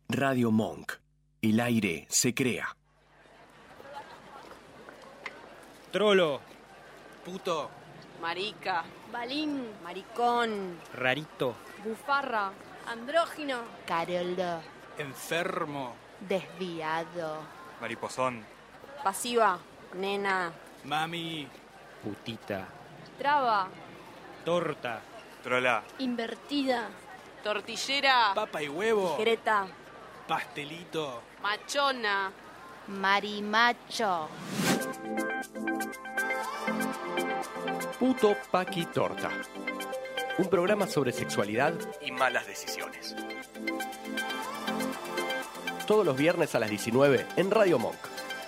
Radio Monk. El aire se crea. Trolo. Puto. Marica. Balín. Maricón. Rarito. Bufarra. Andrógino. Carolo. Enfermo. Desviado. Mariposón. Pasiva. Nena. Mami. Putita. Traba. Torta. Trola. Invertida. Tortillera. Papa y huevo. Greta. Pastelito. Machona. Marimacho. Puto Paqui Torta. Un programa sobre sexualidad y malas decisiones. Todos los viernes a las 19 en Radio Monk.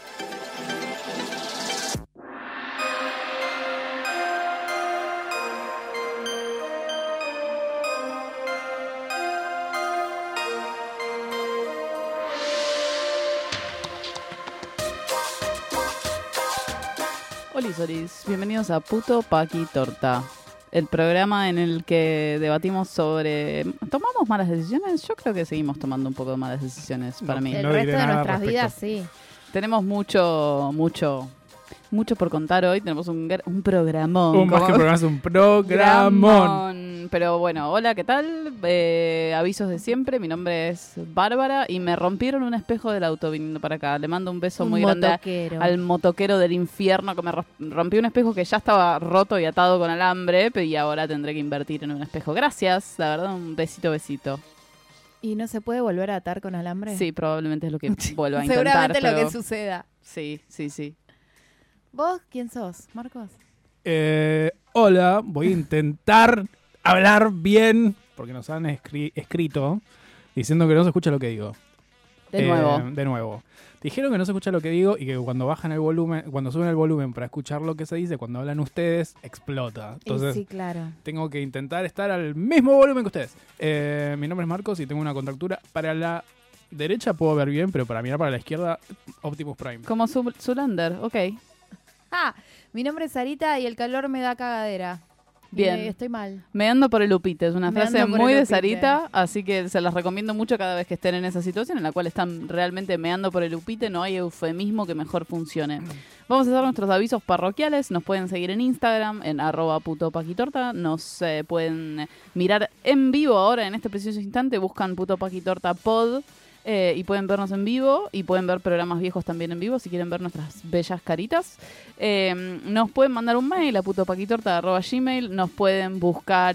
Olis, bienvenidos a Puto Paqui Torta, el programa en el que debatimos sobre... ¿Tomamos malas decisiones? Yo creo que seguimos tomando un poco de malas decisiones para mí. El resto de nuestras vidas, sí. Tenemos mucho por contar hoy. Tenemos un programón. Más que programa, es un programón. Pero bueno, hola, ¿qué tal? Avisos de siempre. Mi nombre es Bárbara y me rompieron un espejo del auto viniendo para acá. Le mando un beso muy grande al motoquero del infierno que me rompió un espejo que ya estaba roto y atado con alambre y ahora tendré que invertir en un espejo. Gracias, la verdad, un besito. ¿Y no se puede volver a atar con alambre? Sí, probablemente es lo que vuelva a intentar. Seguramente lo que suceda. Sí. ¿Vos quién sos, Marcos? Hola, voy a intentar hablar bien, porque nos han escrito diciendo que no se escucha lo que digo. De nuevo. Dijeron que no se escucha lo que digo y que cuando bajan el volumen, cuando suben el volumen para escuchar lo que se dice, cuando hablan ustedes, explota. Entonces, sí, claro. Tengo que intentar estar al mismo volumen que ustedes. Mi nombre es Marcos y tengo una contractura. Para la derecha puedo ver bien, pero para mirar para la izquierda, Optimus Prime. Como Zulander, ok. Mi nombre es Sarita y el calor me da cagadera. Bien. Estoy mal. Meando por el upite, es una frase muy de Sarita, upite. así que se las recomiendo mucho cada vez que estén en esa situación en la cual están realmente meando por el upite, no hay eufemismo que mejor funcione. Vamos a hacer nuestros avisos parroquiales, nos pueden seguir en Instagram, en @putopaquitorta, nos pueden mirar en vivo ahora en este preciso instante, buscan Puto Paqui Torta Pod. Y pueden vernos en vivo y pueden ver programas viejos también en vivo si quieren ver nuestras bellas caritas. Nos pueden mandar un mail a putopaquitorta@gmail. Nos pueden buscar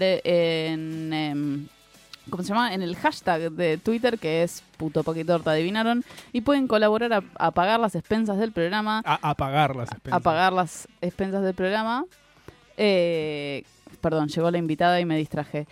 en ¿cómo se llama? En el hashtag de Twitter que es putopaquitorta, adivinaron. Y pueden colaborar a pagar las expensas del programa. A pagar las expensas. A pagar las expensas del programa. Perdón, llegó la invitada y me distraje.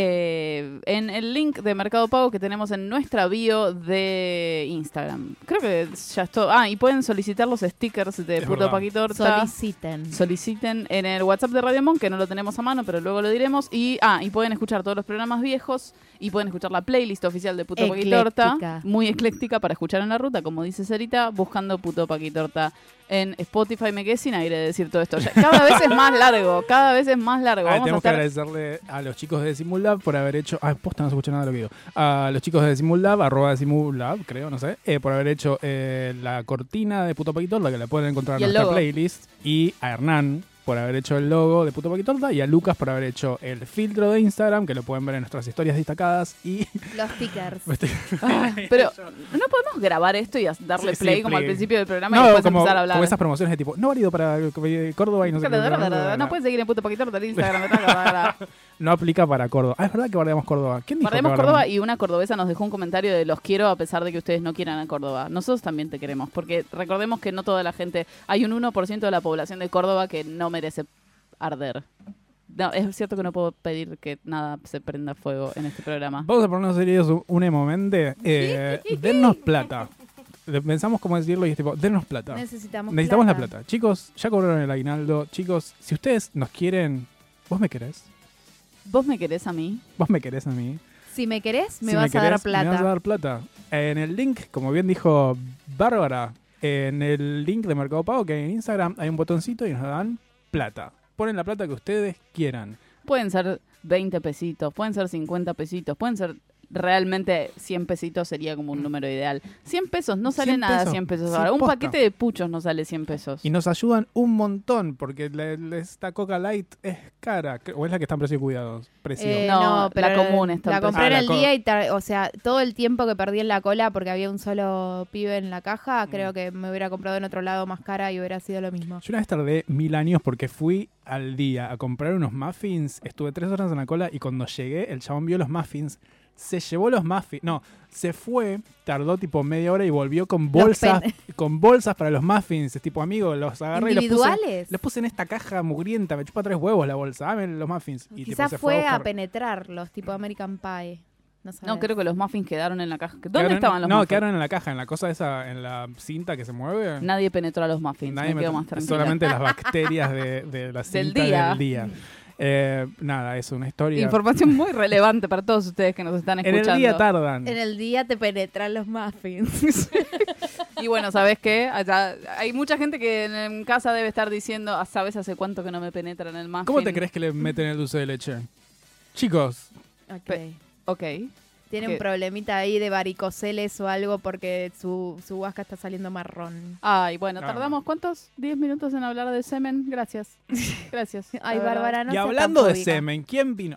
En el link de Mercado Pago que tenemos en nuestra bio de Instagram. Creo que ya es todo. Y pueden solicitar los stickers de Puto Paqui Torta. Soliciten en el WhatsApp de Radio Monk, que no lo tenemos a mano, pero luego lo diremos. Y pueden escuchar todos los programas viejos y pueden escuchar la playlist oficial de Puto Paqui Torta. Muy ecléctica para escuchar en la ruta, como dice Sarita, buscando Puto Paqui Torta en Spotify. Me quedé sin aire de decir todo esto. Cada vez es más largo. Tenemos que agradecerle a los chicos de Simulab por haber hecho... posta, no se escucha nada de lo que digo. A los chicos de Simulab, @Simulab, creo, no sé, por haber hecho la cortina de Puto Paqui Torta, que la pueden encontrar en nuestra playlist. Y a Hernán por haber hecho el logo de Puto Paqui Torta, y a Lucas por haber hecho el filtro de Instagram, que lo pueden ver en nuestras historias destacadas, y los stickers. Pero no podemos grabar esto y darle play como al principio del programa y después empezar a hablar. Como esas promociones de tipo, no válido para Córdoba y no sé qué. No pueden seguir en Puto Paqui Torta en Instagram. No aplica para Córdoba. Es verdad que guardamos Córdoba. ¿Quién dijo guardamos Córdoba? Y una cordobesa nos dejó un comentario de los quiero a pesar de que ustedes no quieran a Córdoba. Nosotros también te queremos, porque recordemos que no toda la gente... Hay un 1% de la población de Córdoba que no merece arder. No, es cierto que no puedo pedir que nada se prenda fuego en este programa. Vamos a ponernos serios un momento. Dennos plata. Pensamos cómo decirlo y es tipo, dennos plata. Necesitamos la plata. Chicos, ya cobraron el aguinaldo. Chicos, si ustedes nos quieren... ¿Vos me querés? ¿Vos me querés a mí? ¿Vos me querés a mí? Si me querés, me vas a dar plata. Me vas a dar plata. En el link, como bien dijo Bárbara, en el link de Mercado Pago que hay en Instagram, hay un botoncito y nos dan plata. Ponen la plata que ustedes quieran. Pueden ser 20 pesitos, pueden ser 50 pesitos, pueden ser realmente 100 pesitos sería como un número ideal. 100 pesos, no sale 100 nada pesos. 100 pesos Sí, ahora. Un posta. paquete de puchos no sale 100 pesos. Y nos ayudan un montón, porque esta Coca Light es cara. ¿O es la que está en precio de cuidados? No, pero la común está la en precio. compré en Ah, el día y, o sea, todo el tiempo que perdí en la cola porque había un solo pibe en la caja, creo que me hubiera comprado en otro lado más cara y hubiera sido lo mismo. Yo una vez tardé 1000 años porque fui al día a comprar unos muffins, estuve 3 horas en la cola y cuando llegué el chabón vio los muffins, se llevó los muffins, no, se fue, tardó tipo media hora y volvió con bolsas, con bolsas para los muffins, tipo amigo, los agarré y ¿Individuales? los puse en esta caja mugrienta, me chupa 3 huevos la bolsa, dame los muffins. Y tipo, Quizás se fue a buscar. penetrarlos, tipo American Pie. No, creo que los muffins quedaron en la caja. ¿Dónde Quedaron- estaban los No, muffins? quedaron en la caja, en la cosa esa, en la cinta que se mueve. Nadie penetró a los muffins, Nadie me quedo me- más tranquila. solamente las bacterias de la Del cinta día. del día. Nada, eso, una historia. Información muy relevante para todos ustedes que nos están En escuchando. el día tardan. En el día te penetran los muffins. Y bueno, ¿sabes qué? Allá hay mucha gente que en casa debe estar diciendo, ¿sabes hace cuánto que no me penetran el muffin? ¿Cómo te crees que le meten el dulce de leche? Chicos, Ok. Tiene ¿Qué? un problemita ahí de varicoceles o algo porque su vasca está saliendo marrón. Ay, bueno, Ah. tardamos, ¿cuántos? 10 minutos en hablar de semen. Gracias. Gracias. Ay, la verdad. Bárbara, no y seas hablando tan de fóbica. semen, ¿quién vino?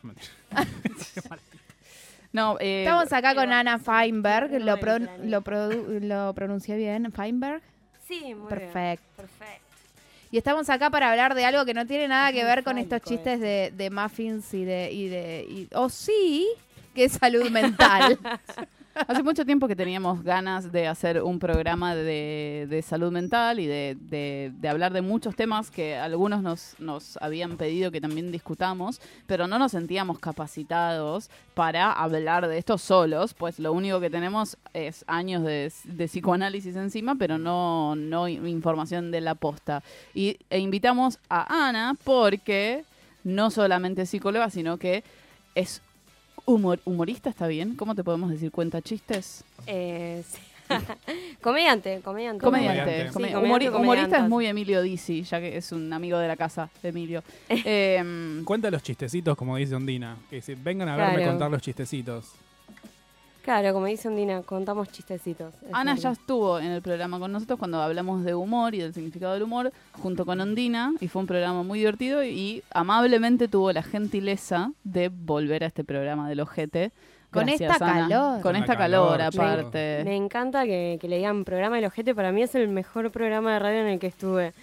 No, Estamos acá con Ana Feinberg. No ¿Lo, entra ni- lo pronuncié bien? ¿Feinberg? Sí, muy Perfecto. bien. Perfecto. Y estamos acá para hablar de algo que no tiene nada que ver con Fálico estos chistes de muffins o sí, que es salud mental. hace mucho tiempo que teníamos ganas de hacer un programa de salud mental y de hablar de muchos temas que algunos nos habían pedido que también discutamos, pero no nos sentíamos capacitados para hablar de esto solos, pues lo único que tenemos es años de psicoanálisis encima, pero no información de la posta. E invitamos a Ana porque no solamente es psicóloga, sino que es humorista, ¿está bien? ¿Cómo te podemos decir? ¿Cuenta chistes? Sí. Comediante. Comediante. Comediante. Sí, comediante. Humorista es muy Emilio Dizzi, ya que es un amigo de la casa de Emilio. Cuenta los chistecitos, como dice Ondina. Que dice, vengan a verme Claro. contar los chistecitos. Claro, como dice Ondina, contamos chistecitos. es Ana ya verdad. estuvo en el programa con nosotros cuando hablamos de humor y del significado del humor, junto con Ondina, y fue un programa muy divertido y amablemente tuvo la gentileza de volver a este programa del ojete. Con Gracias, esta Ana. calor. Con Con esta la calor, calor, aparte. Me encanta que le digan programa del ojete. Para mí es el mejor programa de radio en el que estuve.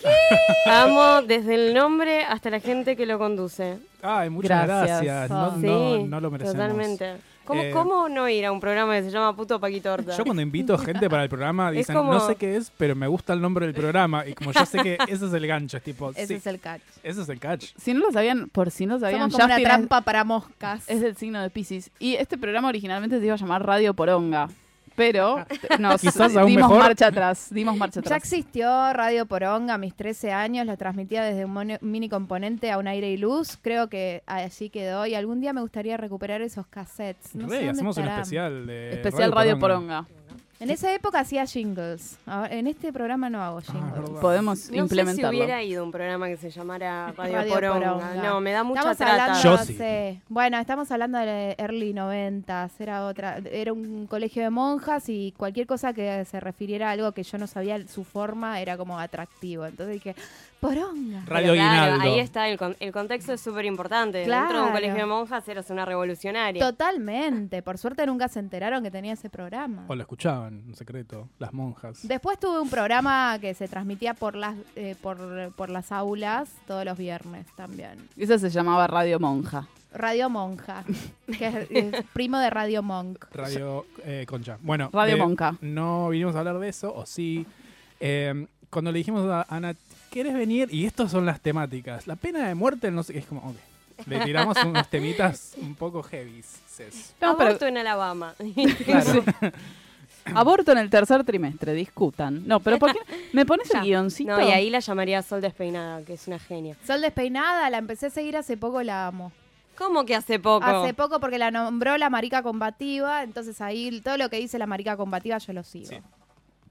Amo desde el nombre hasta la gente que lo conduce. Ay, muchas Gracias. gracias. No, Sí, no lo merecemos. totalmente. ¿Cómo, Eh, ¿Cómo no ir a un programa que se llama Puto Paquitorta? Yo cuando invito gente para el programa dicen, como- no sé qué es, pero me gusta el nombre del programa. Y como yo sé que ese es el gancho, es tipo, Ese sí, es el catch. ese es el catch. Si no lo sabían, por si no lo sabían, Somos como una Justin es- trampa para moscas. es del signo de Piscis. Y este programa originalmente se iba a llamar Radio Poronga. Pero nos Quizás aún dimos mejor. marcha atrás. Dimos marcha Ya atrás. existió Radio Poronga a mis 13 años, lo transmitía desde un mini componente a un aire y luz, creo que así quedó y algún día me gustaría recuperar esos cassettes. No sé Rey, dónde hacemos un estarán. especial de Especial Radio Poronga. En esa época hacía jingles, ahora, en este programa no hago jingles. verdad. Podemos No sé si implementarlo. hubiera ido a un programa que se llamara Radio, Radio Poronga. Poronga. No, me da mucha Estamos trata. hablando, Yo no sí. sé. Bueno, estamos hablando de early 90s, era un colegio de monjas y cualquier cosa que se refiriera a algo que yo no sabía su forma era como atractivo. Entonces dije, Poronga. Radio Pero claro, Aguinaldo. ahí está, el contexto es súper importante. Claro. Dentro de un colegio de monjas eras una revolucionaria. Totalmente. Por suerte nunca se enteraron que tenía ese programa. O lo escuchaban en secreto, las monjas. Después tuve un programa que se transmitía por las aulas todos los viernes también. Esa se llamaba Radio Monja. Radio Monja, que es primo de Radio Monk. Radio Concha. Bueno, Radio Monca. No vinimos a hablar de eso, o sí. Cuando le dijimos a Ana, ¿querés venir? Y estas son las temáticas. La pena de muerte, no sé qué, es como, ok. Le tiramos unos temitas un poco heavy. No, pero Aborto en Alabama. Claro. aborto en el tercer trimestre, discutan. No, pero ¿por qué? ¿Me pones el Ya. guioncito? No, y ahí la llamaría Sol Despeinada, que es una genia. Sol Despeinada, la empecé a seguir hace poco, la amo. ¿Cómo que hace poco? Hace poco porque la nombró la marica combativa, entonces ahí todo lo que dice la marica combativa yo lo sigo. Sí.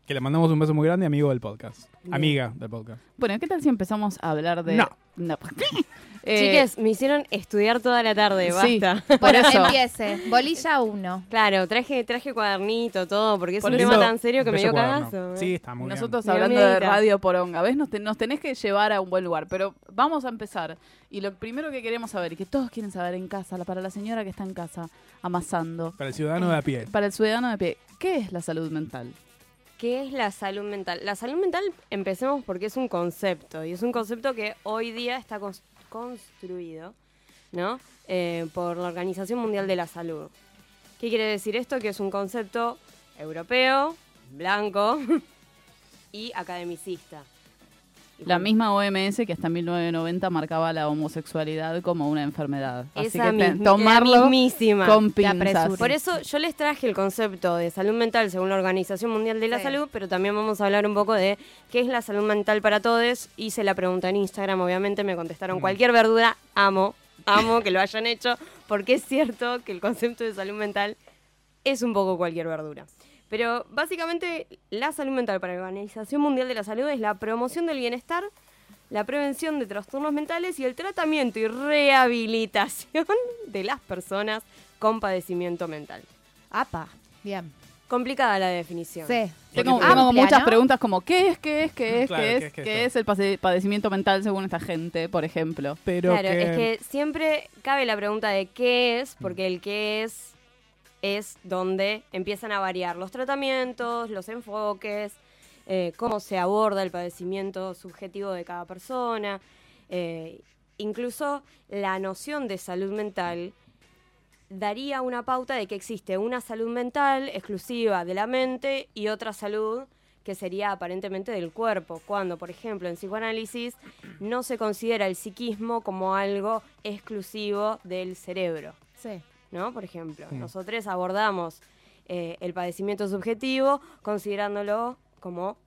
Que le mandamos un beso muy grande, amigo del podcast. Bien. Amiga del podcast. Bueno, ¿qué tal si empezamos a hablar de... No. Chiques, me hicieron estudiar toda la tarde, sí. basta. Por Bueno, eso. empiece. Bolilla 1. Claro, traje cuadernito, todo, porque es Por un eso- tema tan serio que me Bello dio cuaderno. cagazo. Sí, está muy Nosotros bien. hablando de Miedita. radio poronga, ¿ves? Nos tenés que llevar a un buen lugar, pero vamos a empezar. Y lo primero que queremos saber, y que todos quieren saber en casa, para la señora que está en casa amasando, Para el ciudadano de a pie. para el ciudadano de pie, ¿qué es la salud mental? ¿Qué es la salud mental? La salud mental, empecemos porque es un concepto, y es un concepto que hoy día está construido, ¿no? Por la Organización Mundial de la Salud. ¿Qué quiere decir esto? Que es un concepto europeo, blanco y academicista. Y La bueno, misma OMS que hasta 1990 marcaba la homosexualidad como una enfermedad. Así esa que misma- tomarlo la mismísima. con Te pinzas. apresuras. Por eso yo les traje el concepto de salud mental según la Organización Mundial de la Sí. Salud, pero también vamos a hablar un poco de qué es la salud mental para todos. Hice la pregunta en Instagram, obviamente me contestaron cualquier verdura, amo que lo hayan hecho, porque es cierto que el concepto de salud mental es un poco cualquier verdura. Pero básicamente la salud mental para la Organización Mundial de la Salud es la promoción del bienestar, la prevención de trastornos mentales y el tratamiento y rehabilitación de las personas con padecimiento mental. Apa. Bien. Complicada la definición. Sí. Tengo Amplia, muchas ¿no? preguntas como ¿qué es Claro, ¿qué es el padecimiento mental según esta gente, por ejemplo? Pero Claro, es que siempre cabe la pregunta de qué es, porque el qué es donde empiezan a variar los tratamientos, los enfoques, cómo se aborda el padecimiento subjetivo de cada persona, incluso la noción de salud mental daría una pauta de que existe una salud mental exclusiva de la mente y otra salud que sería aparentemente del cuerpo, cuando, por ejemplo, en psicoanálisis no se considera el psiquismo como algo exclusivo del cerebro, Sí. ¿no? Por ejemplo, nosotros abordamos el padecimiento subjetivo considerándolo como...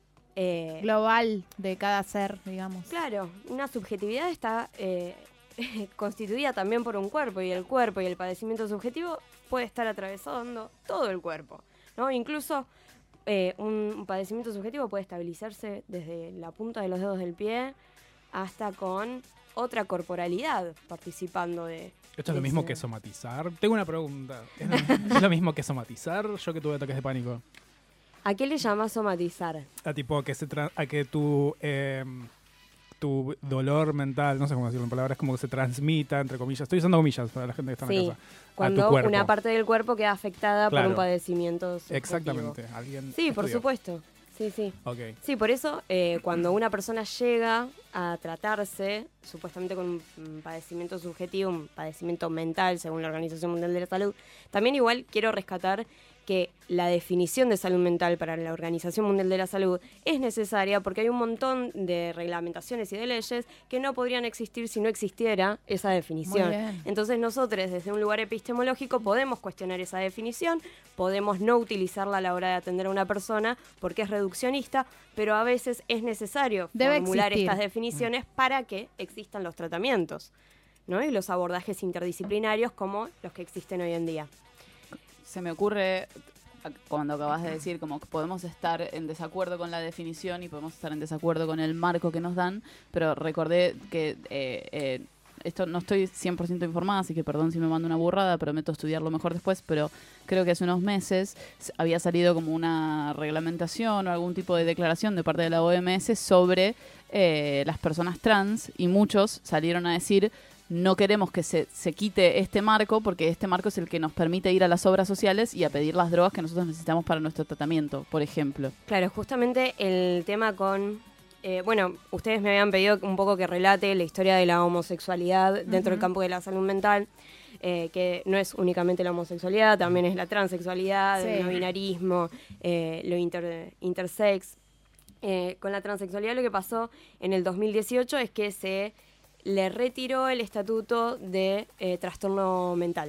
Global de cada ser, digamos. Claro, una subjetividad está constituida también por un cuerpo y el padecimiento subjetivo puede estar atravesando todo el cuerpo, ¿no? Incluso un padecimiento subjetivo puede estabilizarse desde la punta de los dedos del pie hasta con otra corporalidad participando de... ¿Esto es lo mismo que somatizar? Tengo una pregunta. ¿Es lo mismo que somatizar? Yo que tuve ataques de pánico. ¿A qué le llamas somatizar? Tipo a que tu dolor mental, no sé cómo decirlo en palabras, como que se transmita, entre comillas. Estoy usando comillas para la gente que está en Sí, la casa. A tu cuando cuerpo. una parte del cuerpo queda afectada por Claro. un padecimiento subjetivo. Exactamente. ¿Alguien Sí, por estudió? supuesto. Sí, sí. Ok. Sí, por eso cuando una persona llega a tratarse, supuestamente con un padecimiento subjetivo, un padecimiento mental, según la Organización Mundial de la Salud, también igual quiero rescatar que la definición de salud mental para la Organización Mundial de la Salud es necesaria porque hay un montón de reglamentaciones y de leyes que no podrían existir si no existiera esa definición. Muy bien. Entonces nosotros desde un lugar epistemológico podemos cuestionar esa definición, podemos no utilizarla a la hora de atender a una persona porque es reduccionista, pero a veces es necesario Debe formular existir. estas definiciones para que existan los tratamientos, ¿no? Y los abordajes interdisciplinarios como los que existen hoy en día. Se me ocurre, cuando acabas de decir, como que podemos estar en desacuerdo con la definición y podemos estar en desacuerdo con el marco que nos dan, pero recordé que esto no estoy 100% informada, así que perdón si me mando una burrada, prometo estudiarlo mejor después, pero creo que hace unos meses había salido como una reglamentación o algún tipo de declaración de parte de la OMS sobre las personas trans y muchos salieron a decir no queremos que se quite este marco porque este marco es el que nos permite ir a las obras sociales y a pedir las drogas que nosotros necesitamos para nuestro tratamiento, por ejemplo. Claro, justamente el tema con... bueno, ustedes me habían pedido un poco que relate la historia de la homosexualidad dentro del campo de la salud mental, que no es únicamente la homosexualidad, también es la transexualidad, Sí. el no binarismo, lo intersex. Con la transexualidad lo que pasó en el 2018 es que se le retiró el estatuto de trastorno mental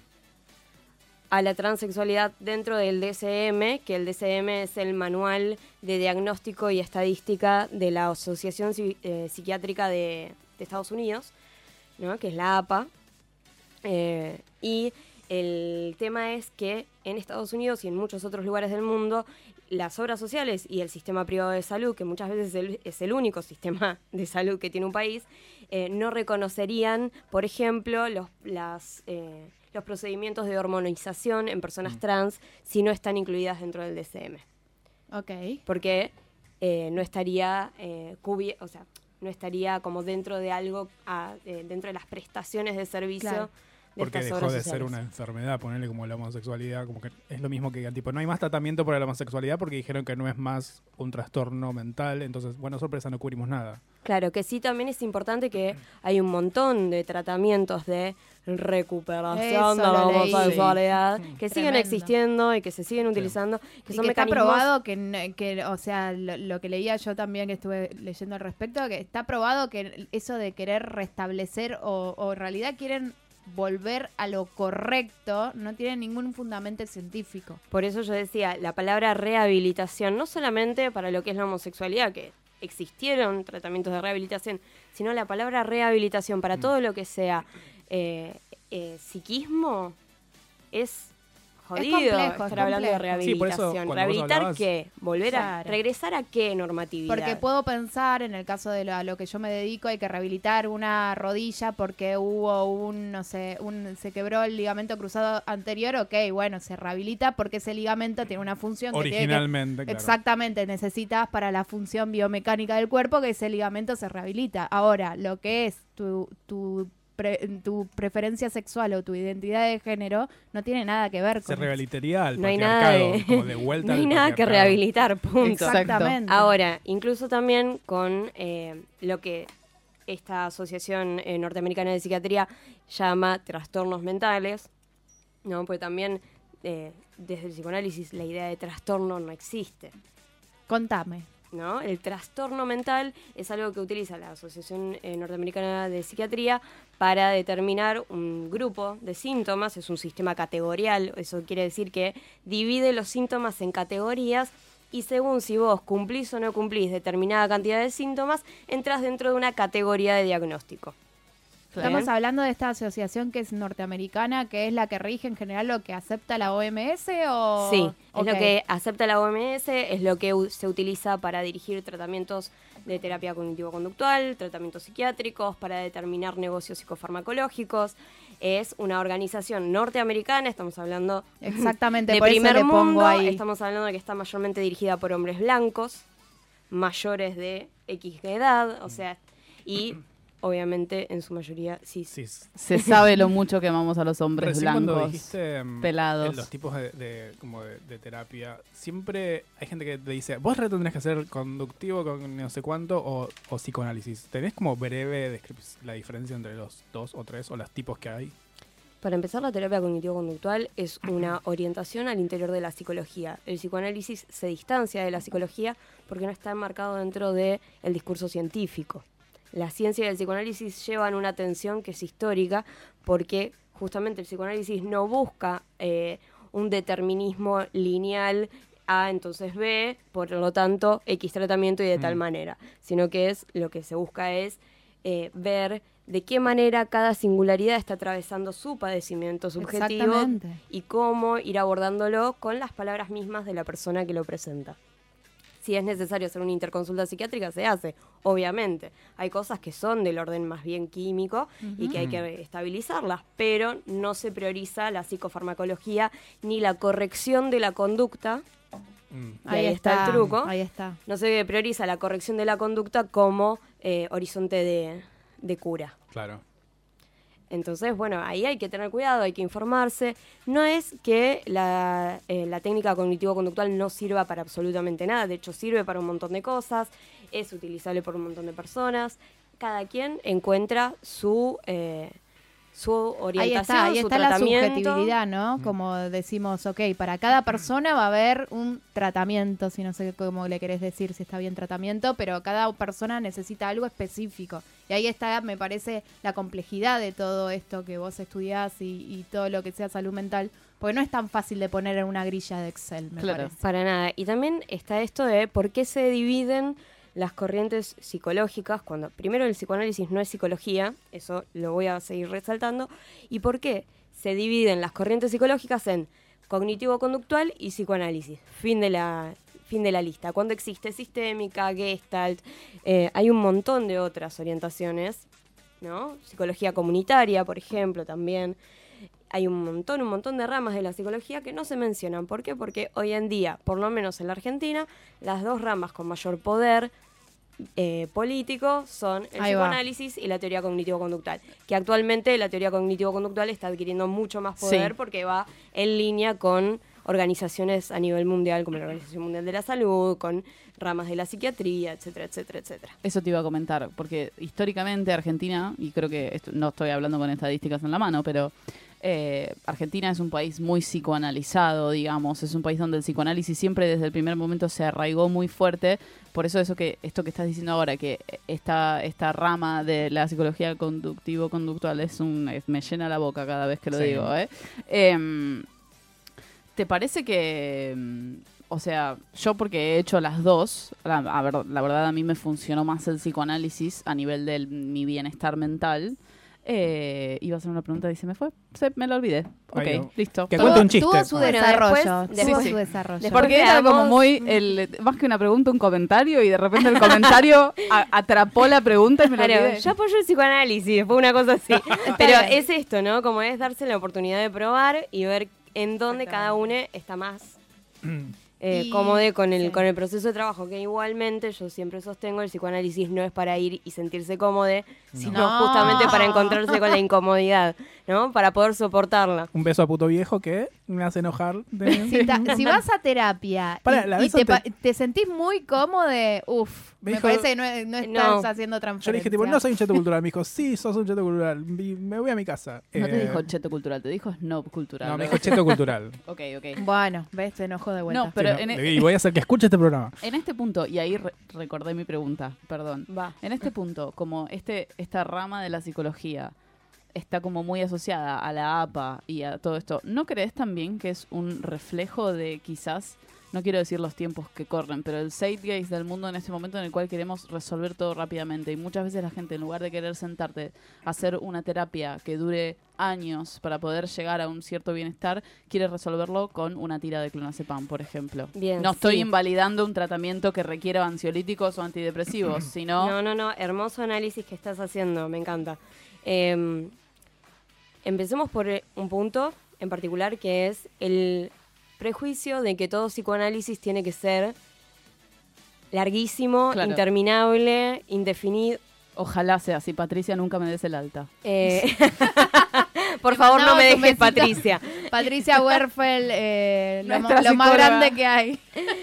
a la transexualidad dentro del DSM, que el DSM es el Manual de Diagnóstico y Estadística de la Asociación Psiquiátrica de Estados Unidos, ¿no? Que es la APA. Y el tema es que en Estados Unidos y en muchos otros lugares del mundo, las obras sociales y el sistema privado de salud, que muchas veces es el único sistema de salud que tiene un país, no reconocerían, por ejemplo, los procedimientos de hormonización en personas trans si no están incluidas dentro del DSM. Ok. Porque no estaría o sea, no estaría como dentro de algo, dentro de las prestaciones de servicio. Claro. De Porque estas dejó obras de ser sociales. una enfermedad, ponerle como la homosexualidad, como que es lo mismo que digan, tipo, no hay más tratamiento para la homosexualidad porque dijeron que no es más un trastorno mental, entonces, bueno, sorpresa, no cubrimos nada. Claro, que sí también es importante que hay un montón de tratamientos de recuperación Eso de la lo leí. homosexualidad que siguen Tremendo. existiendo y que se siguen utilizando, que Y son que está mecanismos... probado que o sea, lo que leía yo también, que estuve leyendo al respecto, que está probado que eso de querer restablecer o en realidad quieren volver a lo correcto, no tiene ningún fundamento científico. Por eso yo decía, la palabra rehabilitación, no solamente para lo que es la homosexualidad, que existieron tratamientos de rehabilitación, sino la palabra rehabilitación para todo lo que sea psiquismo es jodido complejo, estar es hablando de complejo. Sí, por eso, rehabilitación. cuando vos ¿Rehabilitar hablabas- qué? ¿Volver a Claro. regresar a qué normatividad? Porque puedo pensar, en el caso de a lo que yo me dedico, hay que rehabilitar una rodilla porque hubo se quebró el ligamento cruzado anterior, ok, bueno, se rehabilita porque ese ligamento tiene una función que tiene que... Originalmente, claro. Exactamente, necesitas para la función biomecánica del cuerpo que ese ligamento se rehabilita. Ahora, lo que es tu preferencia sexual o tu identidad de género no tiene nada que ver Se con eso. rehabilitaría al No hay nada patriarcado, como de vuelta no hay al nada que patriarcado. rehabilitar, punto. Exactamente. Ahora, incluso también con lo que esta Asociación Norteamericana de Psiquiatría llama trastornos mentales, ¿no? Porque también desde el psicoanálisis la idea de trastorno no existe, Contame. ¿no? El trastorno mental es algo que utiliza la Asociación Norteamericana de Psiquiatría para determinar un grupo de síntomas, es un sistema categorial, eso quiere decir que divide los síntomas en categorías y según si vos cumplís o no cumplís determinada cantidad de síntomas, entras dentro de una categoría de diagnóstico. Estamos hablando de esta asociación que es norteamericana, que es la que rige en general lo que acepta la OMS o... Sí, Ok. es lo que acepta la OMS, es lo que se utiliza para dirigir tratamientos de terapia cognitivo-conductual, tratamientos psiquiátricos, para determinar negocios psicofarmacológicos. Es una organización norteamericana, estamos hablando Exactamente, de por eso primer le pongo mundo, ahí. estamos hablando de que está mayormente dirigida por hombres blancos, mayores de X edad, o sea, y obviamente en su mayoría cis. Sí. Se sabe lo mucho que amamos a los hombres Recién cuando blancos, dijiste pelados. los tipos de terapia, siempre hay gente que te dice, vos tendrías que ser conductivo con no sé cuánto o psicoanálisis. ¿Tenés como breve la diferencia entre los dos o tres o los tipos que hay? Para empezar, la terapia cognitivo-conductual es una orientación al interior de la psicología. El psicoanálisis se distancia de la psicología porque no está enmarcado dentro del discurso científico. La ciencia y el psicoanálisis llevan una tensión que es histórica porque justamente el psicoanálisis no busca un determinismo lineal A, entonces B, por lo tanto X tratamiento y de tal manera, sino que lo que se busca es ver de qué manera cada singularidad está atravesando su padecimiento subjetivo Exactamente. y cómo ir abordándolo con las palabras mismas de la persona que lo presenta. Si es necesario hacer una interconsulta psiquiátrica, se hace, obviamente. Hay cosas que son del orden más bien químico y que hay que estabilizarlas, pero no se prioriza la psicofarmacología ni la corrección de la conducta. Y ahí está el truco. Ahí está. No se prioriza la corrección de la conducta como horizonte de cura. Claro. Entonces, bueno, ahí hay que tener cuidado, hay que informarse. No es que la técnica cognitivo-conductual no sirva para absolutamente nada, de hecho sirve para un montón de cosas, es utilizable por un montón de personas. Cada quien encuentra su orientación, ahí su está la tratamiento. subjetividad, ¿no? Como decimos, ok, para cada persona va a haber un tratamiento, si no sé cómo le querés decir, si está bien tratamiento, pero cada persona necesita algo específico. Y ahí está, me parece, la complejidad de todo esto que vos estudiás y todo lo que sea salud mental, porque no es tan fácil de poner en una grilla de Excel, me Claro. parece. Para nada. Y también está esto de por qué se dividen las corrientes psicológicas, cuando primero el psicoanálisis no es psicología, eso lo voy a seguir resaltando, y por qué se dividen las corrientes psicológicas en cognitivo-conductual y psicoanálisis. Fin de la lista. Cuando existe sistémica, Gestalt, hay un montón de otras orientaciones, ¿no? Psicología comunitaria, por ejemplo, también. Hay un montón de ramas de la psicología que no se mencionan. ¿Por qué? Porque hoy en día, por lo menos en la Argentina, las dos ramas con mayor poder político son el psicoanálisis y la teoría cognitivo-conductual, que actualmente la teoría cognitivo-conductual está adquiriendo mucho más poder porque va en línea con organizaciones a nivel mundial, como la Organización Mundial de la Salud, con ramas de la psiquiatría, etcétera, etcétera, etcétera. Eso te iba a comentar, porque históricamente Argentina, y creo que no estoy hablando con estadísticas en la mano, pero Argentina es un país muy psicoanalizado, digamos, es un país donde el psicoanálisis siempre desde el primer momento se arraigó muy fuerte. Por eso esto que estás diciendo ahora, que esta rama de la psicología conductivo-conductual me llena la boca cada vez que lo digo, ¿te parece que, o sea, yo porque he hecho las dos, la verdad a mí me funcionó más el psicoanálisis a nivel de mi bienestar mental? Iba a hacer una pregunta y se me fue. Me lo olvidé. Ok, listo. Que cuente un chiste. Tuvo su desarrollo. Después Tuvo su desarrollo. Porque era como muy, más que una pregunta, un comentario, y de repente el comentario atrapó la pregunta y me lo olvidé. Yo apoyo el psicoanálisis, fue una cosa así. Pero es esto, ¿no? Como es darse la oportunidad de probar y ver en dónde cada uno está más cómodo con el proceso de trabajo, que igualmente yo siempre sostengo, el psicoanálisis no es para ir y sentirse cómodo, sino justamente para encontrarse con la incomodidad, ¿no? Para poder soportarla. Un beso a puto viejo que me hace enojar. Si vas a terapia y te sentís muy cómodo, me parece que no estás haciendo transferencia. Yo le dije, tipo, no soy un cheto cultural. Me dijo, sí, sos un cheto cultural. Me voy a mi casa. No te dijo cheto cultural, te dijo snob cultural. No, me dijo cheto cultural. Ok. Bueno, ves, te enojó de vuelta. No, pero y voy a hacer que escuche este programa. En este punto, y ahí recordé mi pregunta, perdón. En este punto, como esta rama de la psicología está como muy asociada a la APA y a todo esto, ¿no crees también que es un reflejo de quizás, no quiero decir los tiempos que corren, pero el zeitgeist del mundo en este momento en el cual queremos resolver todo rápidamente? Y muchas veces la gente, en lugar de querer sentarte a hacer una terapia que dure años para poder llegar a un cierto bienestar, quiere resolverlo con una tira de clonazepam, por ejemplo. Bien, no estoy invalidando un tratamiento que requiera ansiolíticos o antidepresivos, sino... No, hermoso análisis que estás haciendo, me encanta. Empecemos por un punto en particular, que es el prejuicio de que todo psicoanálisis tiene que ser larguísimo, interminable, indefinido. Ojalá sea así, Patricia, nunca me des el alta. Por favor, no me dejes, Patricia. Patricia Werfel, lo más grande que hay.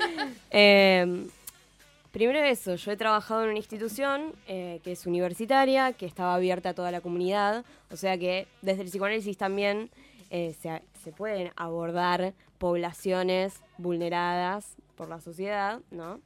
Primero eso, yo he trabajado en una institución que es universitaria, que estaba abierta a toda la comunidad, o sea que desde el psicoanálisis también se pueden abordar poblaciones vulneradas por la sociedad, ¿no?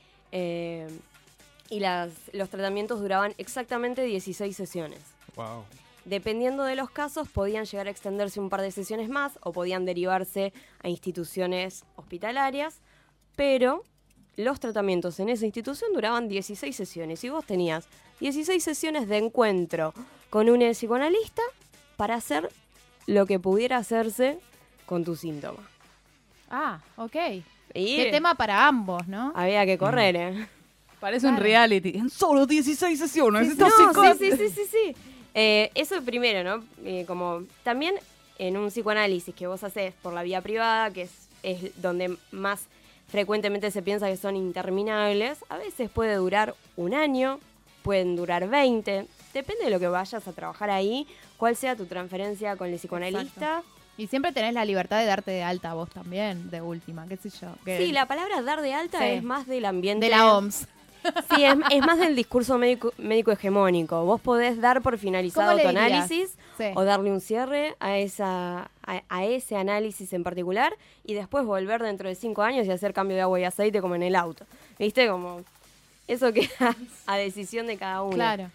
Y los tratamientos duraban exactamente 16 sesiones. Wow. Dependiendo de los casos, podían llegar a extenderse un par de sesiones más o podían derivarse a instituciones hospitalarias, pero los tratamientos en esa institución duraban 16 sesiones y vos tenías 16 sesiones de encuentro con un psicoanalista para hacer lo que pudiera hacerse con tu síntoma. Ah, ok. Y qué tema para ambos, ¿no? había que correr, Parece un reality. En solo 16 sesiones. Sí. Eso primero, ¿no? Como también en un psicoanálisis que vos haces por la vía privada, que es donde más frecuentemente se piensa que son interminables, a veces puede durar un año, pueden durar 20, depende de lo que vayas a trabajar ahí, cuál sea tu transferencia con el psicoanalista. Exacto. Y siempre tenés la libertad de darte de alta vos también, de última, qué sé yo. Sí, la palabra dar de alta es más del ambiente... De la OMS. Sí, es más del discurso médico hegemónico. Vos podés dar por finalizado tu análisis o darle un cierre a ese análisis en particular y después volver dentro de 5 años y hacer cambio de agua y aceite como en el auto. ¿Viste? Como eso queda a decisión de cada uno. Claro.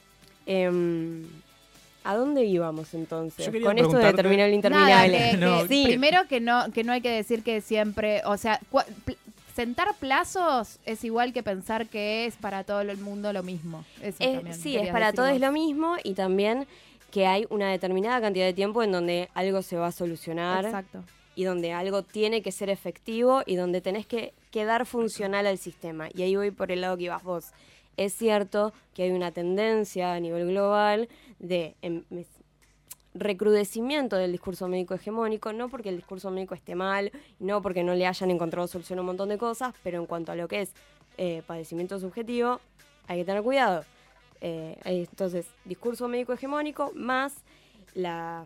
¿A dónde íbamos entonces? Con esto de determinar el interminable. Sí. Primero que no hay que decir que siempre, o sea, sentar plazos es igual que pensar que es para todo el mundo lo mismo. Eso también sí, es para todos lo mismo y también que hay una determinada cantidad de tiempo en donde algo se va a solucionar. Exacto. Y donde algo tiene que ser efectivo y donde tenés que quedar funcional al sistema. Y ahí voy por el lado que ibas vos. Es cierto que hay una tendencia a nivel global de recrudecimiento del discurso médico hegemónico, no porque el discurso médico esté mal, no porque no le hayan encontrado solución a un montón de cosas, pero en cuanto a lo que es padecimiento subjetivo, hay que tener cuidado. Entonces, discurso médico hegemónico más la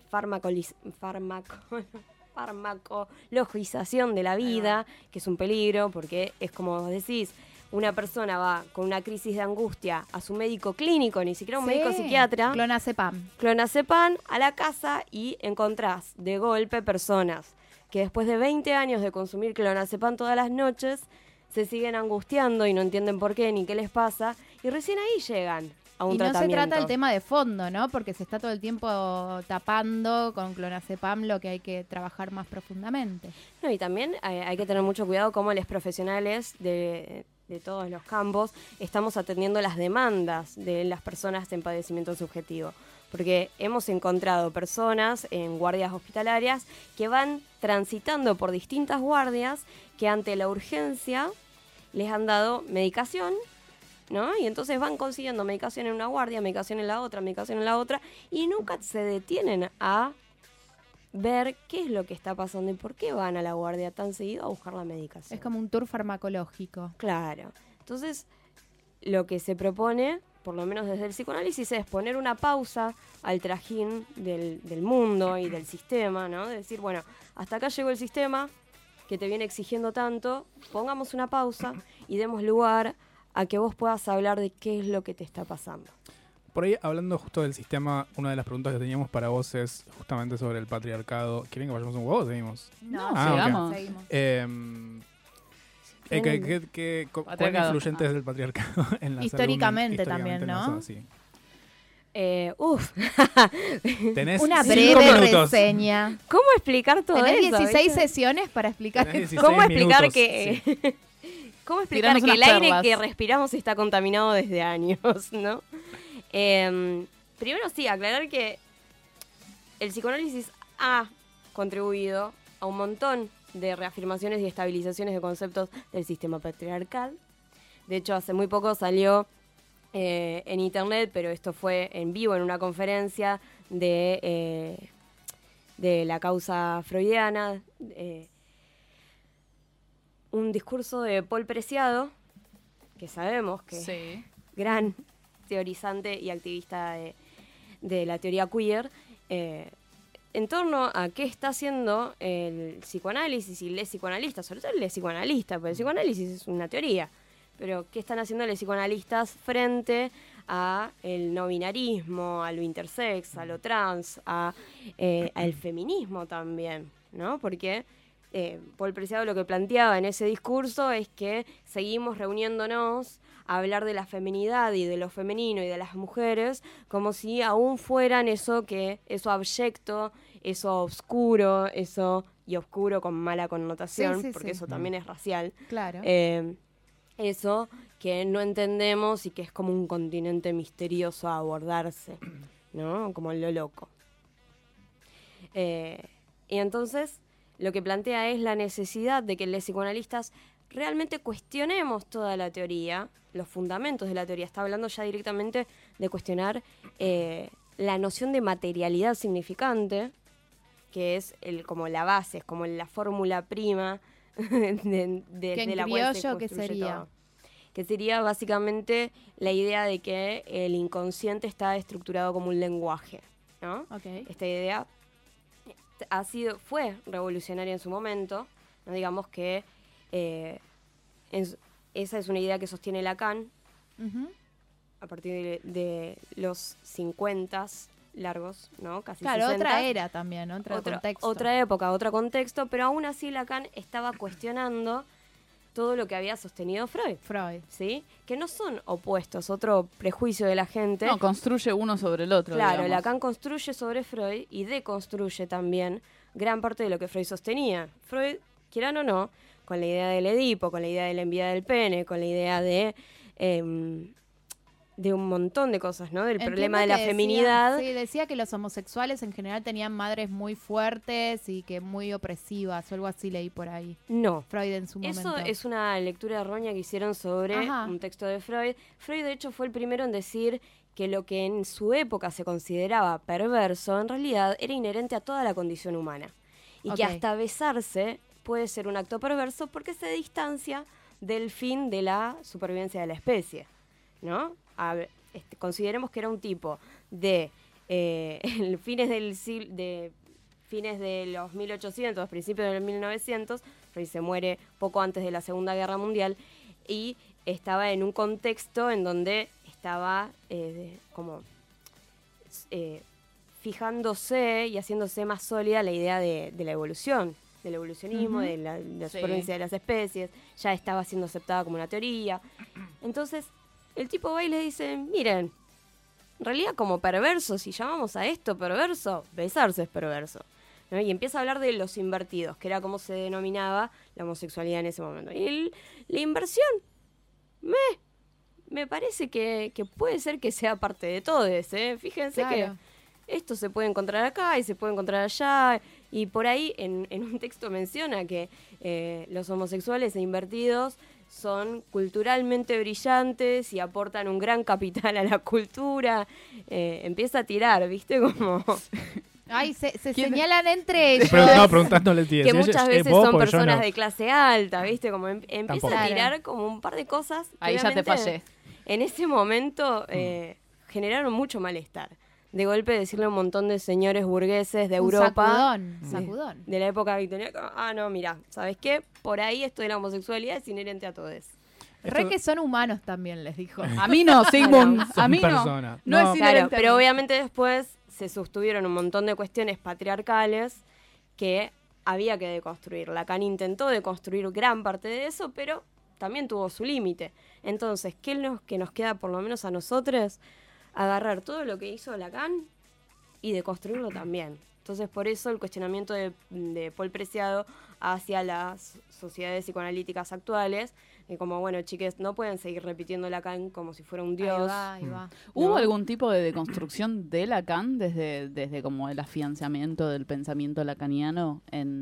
farmacologización de la vida, que es un peligro, porque es como vos decís, una persona va con una crisis de angustia a su médico clínico, ni siquiera un médico psiquiatra. Clonazepam a la casa y encontrás de golpe personas que después de 20 años de consumir clonazepam todas las noches se siguen angustiando y no entienden por qué ni qué les pasa y recién ahí llegan a un tratamiento. Y no se trata el tema de fondo, ¿no? Porque se está todo el tiempo tapando con clonazepam lo que hay que trabajar más profundamente. No, y también hay que tener mucho cuidado cómo los profesionales de todos los campos estamos atendiendo las demandas de las personas en padecimiento subjetivo. Porque hemos encontrado personas en guardias hospitalarias que van transitando por distintas guardias que ante la urgencia les han dado medicación, ¿no? Y entonces van consiguiendo medicación en una guardia, medicación en la otra, y nunca se detienen a ver qué es lo que está pasando y por qué van a la guardia tan seguido a buscar la medicación. Es como un tour farmacológico. Claro. Entonces, lo que se propone, por lo menos desde el psicoanálisis, es poner una pausa al trajín del mundo y del sistema, ¿no? De decir, bueno, hasta acá llegó el sistema que te viene exigiendo tanto, pongamos una pausa y demos lugar a que vos puedas hablar de qué es lo que te está pasando. Por ahí, hablando justo del sistema, una de las preguntas que teníamos para vos es justamente sobre el patriarcado. ¿Quieren que vayamos un huevo o seguimos? No, sigamos. Seguimos. ¿Cuán influyente es el patriarcado en la históricamente salud? También, ¿no? Sí. Tenés una breve reseña. ¿Cómo explicar todo Tenés eso? 16 sesiones para explicar eso. ¿Cómo explicar minutos, que sí. ¿Cómo explicar que el aire que respiramos está contaminado desde años, ¿no? Primero sí, aclarar que el psicoanálisis ha contribuido a un montón de reafirmaciones y estabilizaciones de conceptos del sistema patriarcal. De hecho, hace muy poco salió en internet, pero esto fue en vivo en una conferencia de la causa freudiana, un discurso de Paul Preciado, que sabemos que es gran teorizante y activista de la teoría queer, en torno a qué está haciendo el psicoanálisis y les psicoanalistas, sobre todo el psicoanalista, porque el psicoanálisis es una teoría, pero qué están haciendo los psicoanalistas frente a el no binarismo, a lo intersex, a lo trans, al feminismo también, ¿no? Porque Paul Preciado lo que planteaba en ese discurso es que seguimos reuniéndonos a hablar de la feminidad y de lo femenino y de las mujeres como si aún fueran eso abyecto, eso oscuro, y oscuro con mala connotación, porque eso también es racial. Claro. Eso que no entendemos y que es como un continente misterioso a abordarse, ¿no? Como lo loco. Y entonces lo que plantea es la necesidad de que los psicoanalistas realmente cuestionemos toda la teoría, los fundamentos de la teoría. Está hablando ya directamente de cuestionar la noción de materialidad significante, que es como la base, es como la fórmula prima de la cual se construye ¿qué sería? todo. Que sería básicamente la idea de que el inconsciente está estructurado como un lenguaje, ¿no? Okay. Esta idea fue revolucionaria en su momento, ¿no? Digamos que esa es una idea que sostiene Lacan a partir de los 50 largos, ¿no? Casi 60. Claro, otra era también, otro contexto. Otra época, otro contexto, pero aún así Lacan estaba cuestionando todo lo que había sostenido Freud, ¿sí? Que no son opuestos, otro prejuicio de la gente. No, construye uno sobre el otro. Claro, digamos. Lacan construye sobre Freud y deconstruye también gran parte de lo que Freud sostenía. Freud, quieran o no, con la idea del Edipo, con la idea de la envidia del pene, con la idea de de un montón de cosas, ¿no? Del Entiendo problema de la que decía- feminidad. Sí, decía que los homosexuales en general tenían madres muy fuertes y que muy opresivas o algo así leí por ahí. No. Freud en su momento. Eso es una lectura errónea que hicieron sobre Ajá. un texto de Freud. Freud, de hecho, fue el primero en decir que lo que en su época se consideraba perverso, en realidad era inherente a toda la condición humana. Y que Ok. hasta besarse puede ser un acto perverso porque se distancia del fin de la supervivencia de la especie, ¿no? Consideremos que era un tipo de fines de los 1800, principios de los 1900, Freud se muere poco antes de la Segunda Guerra Mundial y estaba en un contexto en donde estaba fijándose y haciéndose más sólida la idea de la evolución, del evolucionismo, Ujú. de la Sí. supervivencia de las especies, ya estaba siendo aceptada como una teoría. Entonces, el tipo va y le dice, miren, en realidad como perverso, si llamamos a esto perverso, besarse es perverso, ¿no? Y empieza a hablar de los invertidos, que era como se denominaba la homosexualidad en ese momento. Y la inversión, me parece que puede ser que sea parte de todo, ¿eh? Fíjense Claro. que esto se puede encontrar acá y se puede encontrar allá. Y por ahí en un texto menciona que los homosexuales e invertidos son culturalmente brillantes y aportan un gran capital a la cultura. Empieza a tirar, ¿viste? Como Ay, se ¿Quién- señalan entre ellos. Preguntándole si que es muchas ella, veces vos, son porque yo personas no. de clase alta, ¿viste? Como empieza Tampoco. a Claro. tirar como un par de cosas. que Ahí ya te obviamente fallé. En ese momento generaron mucho malestar. De golpe decirle a un montón de señores burgueses de Un Europa, sacudón. de la época victoriana, no, mira, ¿sabes qué? Por ahí esto de la homosexualidad es inherente a todos. Re que son humanos también, les dijo. A mí no, Sigmund. Son A mí no. personas. No No. es Claro, inherente a pero mí. obviamente después se sostuvieron un montón de cuestiones patriarcales que había que deconstruir. Lacan intentó deconstruir gran parte de eso, pero también tuvo su límite. Entonces, ¿qué es lo que nos queda, por lo menos a nosotros? Agarrar todo lo que hizo Lacan y deconstruirlo también. Entonces, por eso el cuestionamiento de Paul Preciado hacia las sociedades psicoanalíticas actuales, que como, bueno, chiques, no pueden seguir repitiendo Lacan como si fuera un dios. Ahí va. ¿Hubo ¿no? algún tipo de deconstrucción de Lacan desde como el afianzamiento del pensamiento lacaniano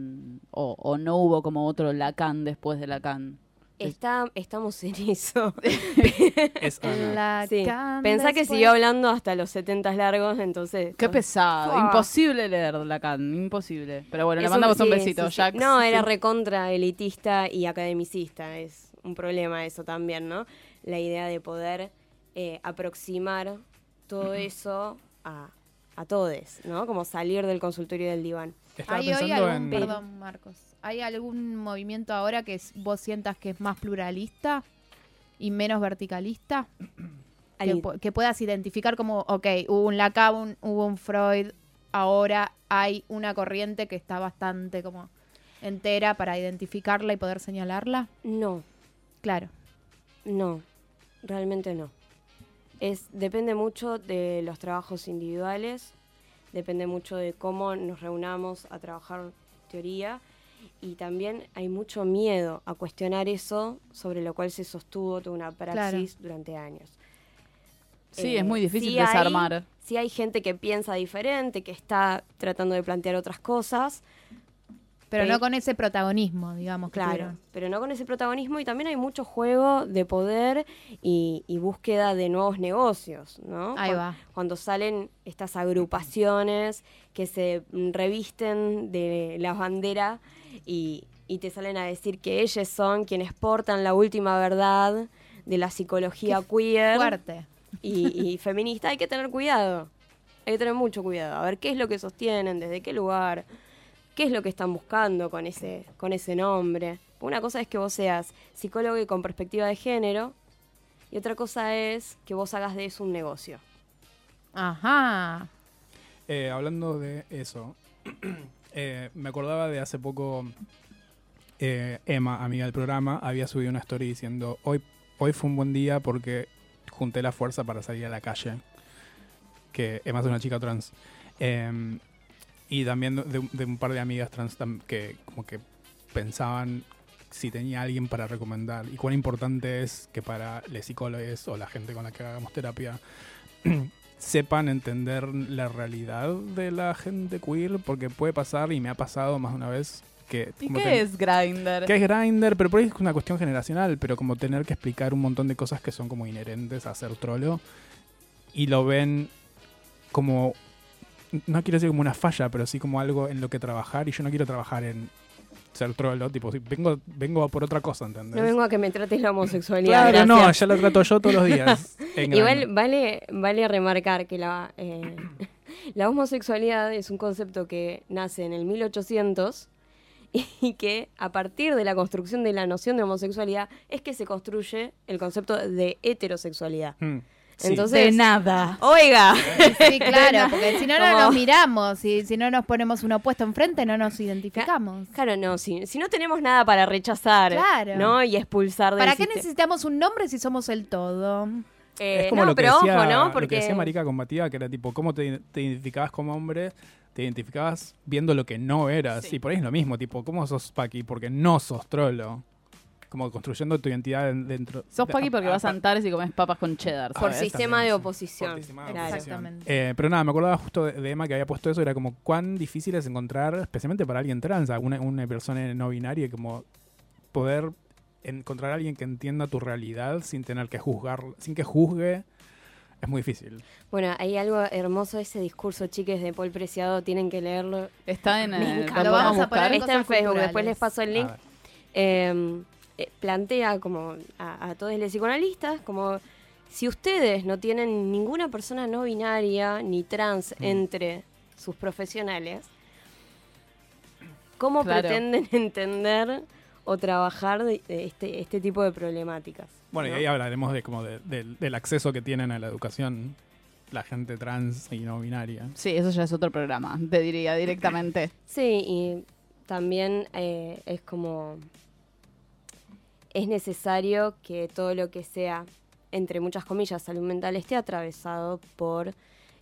o no hubo como otro Lacan después de Lacan? Estamos en eso. Es Ana. Lacan Pensá que después. siguió hablando hasta los 70 largos, entonces... Qué pesado, Fua. imposible leer Lacan, imposible. Pero bueno, le Eso mandamos un sí, besito, sí, sí. Jack. No, era recontra elitista y academicista, es un problema eso también, ¿no? La idea de poder aproximar todo eso a todes, ¿no? Como salir del consultorio del diván. Estaba ¿Hay hoy pensando algún, en... perdón, Marcos, ¿hay algún movimiento ahora que vos sientas que es más pluralista y menos verticalista? Que puedas identificar como, ok, hubo un Lacan, hubo un Freud, ahora hay una corriente que está bastante como entera para identificarla y poder señalarla. No, Claro. no, realmente no. Depende mucho de los trabajos individuales, depende mucho de cómo nos reunamos a trabajar teoría y también hay mucho miedo a cuestionar eso sobre lo cual se sostuvo toda una praxis durante años. Sí, es muy difícil sí desarmar. Sí hay gente que piensa diferente, que está tratando de plantear otras cosas, Pero Sí. no con ese protagonismo, digamos. que claro, tuvieron. pero no con ese protagonismo y también hay mucho juego de poder y búsqueda de nuevos negocios, ¿no? Ahí va. Cuando salen estas agrupaciones que se revisten de la bandera y te salen a decir que ellos son quienes portan la última verdad de la psicología queer Fuerte. y feminista, hay que tener cuidado. Hay que tener mucho cuidado. A ver qué es lo que sostienen, desde qué lugar, qué es lo que están buscando con ese nombre. Una cosa es que vos seas psicólogo y con perspectiva de género, y otra cosa es que vos hagas de eso un negocio. Ajá. Hablando de eso, me acordaba de hace poco, Emma, amiga del programa, había subido una story diciendo, hoy fue un buen día porque junté la fuerza para salir a la calle. Que Emma es una chica trans. Y también de un par de amigas trans que como que pensaban si tenía alguien para recomendar y cuán importante es que para los psicólogos o la gente con la que hagamos terapia sepan entender la realidad de la gente queer, porque puede pasar, y me ha pasado más de una vez, que... ¿Y qué es Grindr? ¿Qué es Grindr? Pero por ahí es una cuestión generacional, pero como tener que explicar un montón de cosas que son como inherentes a ser trolo, y lo ven como, no quiero decir como una falla, pero sí como algo en lo que trabajar, y yo no quiero trabajar en ser trolo, tipo, vengo por otra cosa, ¿entendés? No vengo a que me trates la homosexualidad. Claro, no, gracias. ya la trato yo todos los días. Igual vale remarcar que la homosexualidad es un concepto que nace en el 1800 y que a partir de la construcción de la noción de homosexualidad es que se construye el concepto de heterosexualidad. Sí. Entonces, de nada. Oiga. Sí, claro, porque si no, no Como- nos miramos, y si no nos ponemos un opuesto enfrente, no nos identificamos. Claro, no, si no tenemos nada para rechazar, Claro. ¿no? Y expulsar del ¿Para qué sistema. necesitamos un nombre si somos el todo? Es como no, lo que pero decía, ojo, ¿no? lo que decía Marica Combativa, que era tipo, ¿cómo te identificabas como hombre? Te identificabas viendo lo que no eras. Sí. Y por ahí es lo mismo, tipo, ¿cómo sos Paqui? Porque no sos trolo. Como construyendo tu identidad dentro. Sos Paqui porque vas a Antares y comes papas con cheddar, Por ¿sabes? sistema también, de sí. oposición. Por sistema de claro. oposición. Exactamente. Pero nada, me acordaba justo de Emma que había puesto eso, era como cuán difícil es encontrar, especialmente para alguien trans, una persona no binaria, como poder encontrar a alguien que entienda tu realidad sin tener que juzgar, sin que juzgue, es muy difícil. Bueno, hay algo hermoso de ese discurso, chiques, de Paul Preciado, tienen que leerlo. Está en Me encanta. lo Lo vamos podemos a poner buscar. en Está en cosas Facebook, culturales. después les paso el link. A ver. Plantea como a todos los psicoanalistas, como si ustedes no tienen ninguna persona no binaria ni trans entre sus profesionales, ¿cómo Claro. pretenden entender o trabajar de este tipo de problemáticas? Bueno, ¿no? y ahí hablaremos de como del acceso que tienen a la educación la gente trans y no binaria. Sí, eso ya es otro programa, te diría directamente. Sí, y también es como... Es necesario que todo lo que sea, entre muchas comillas, salud mental, esté atravesado por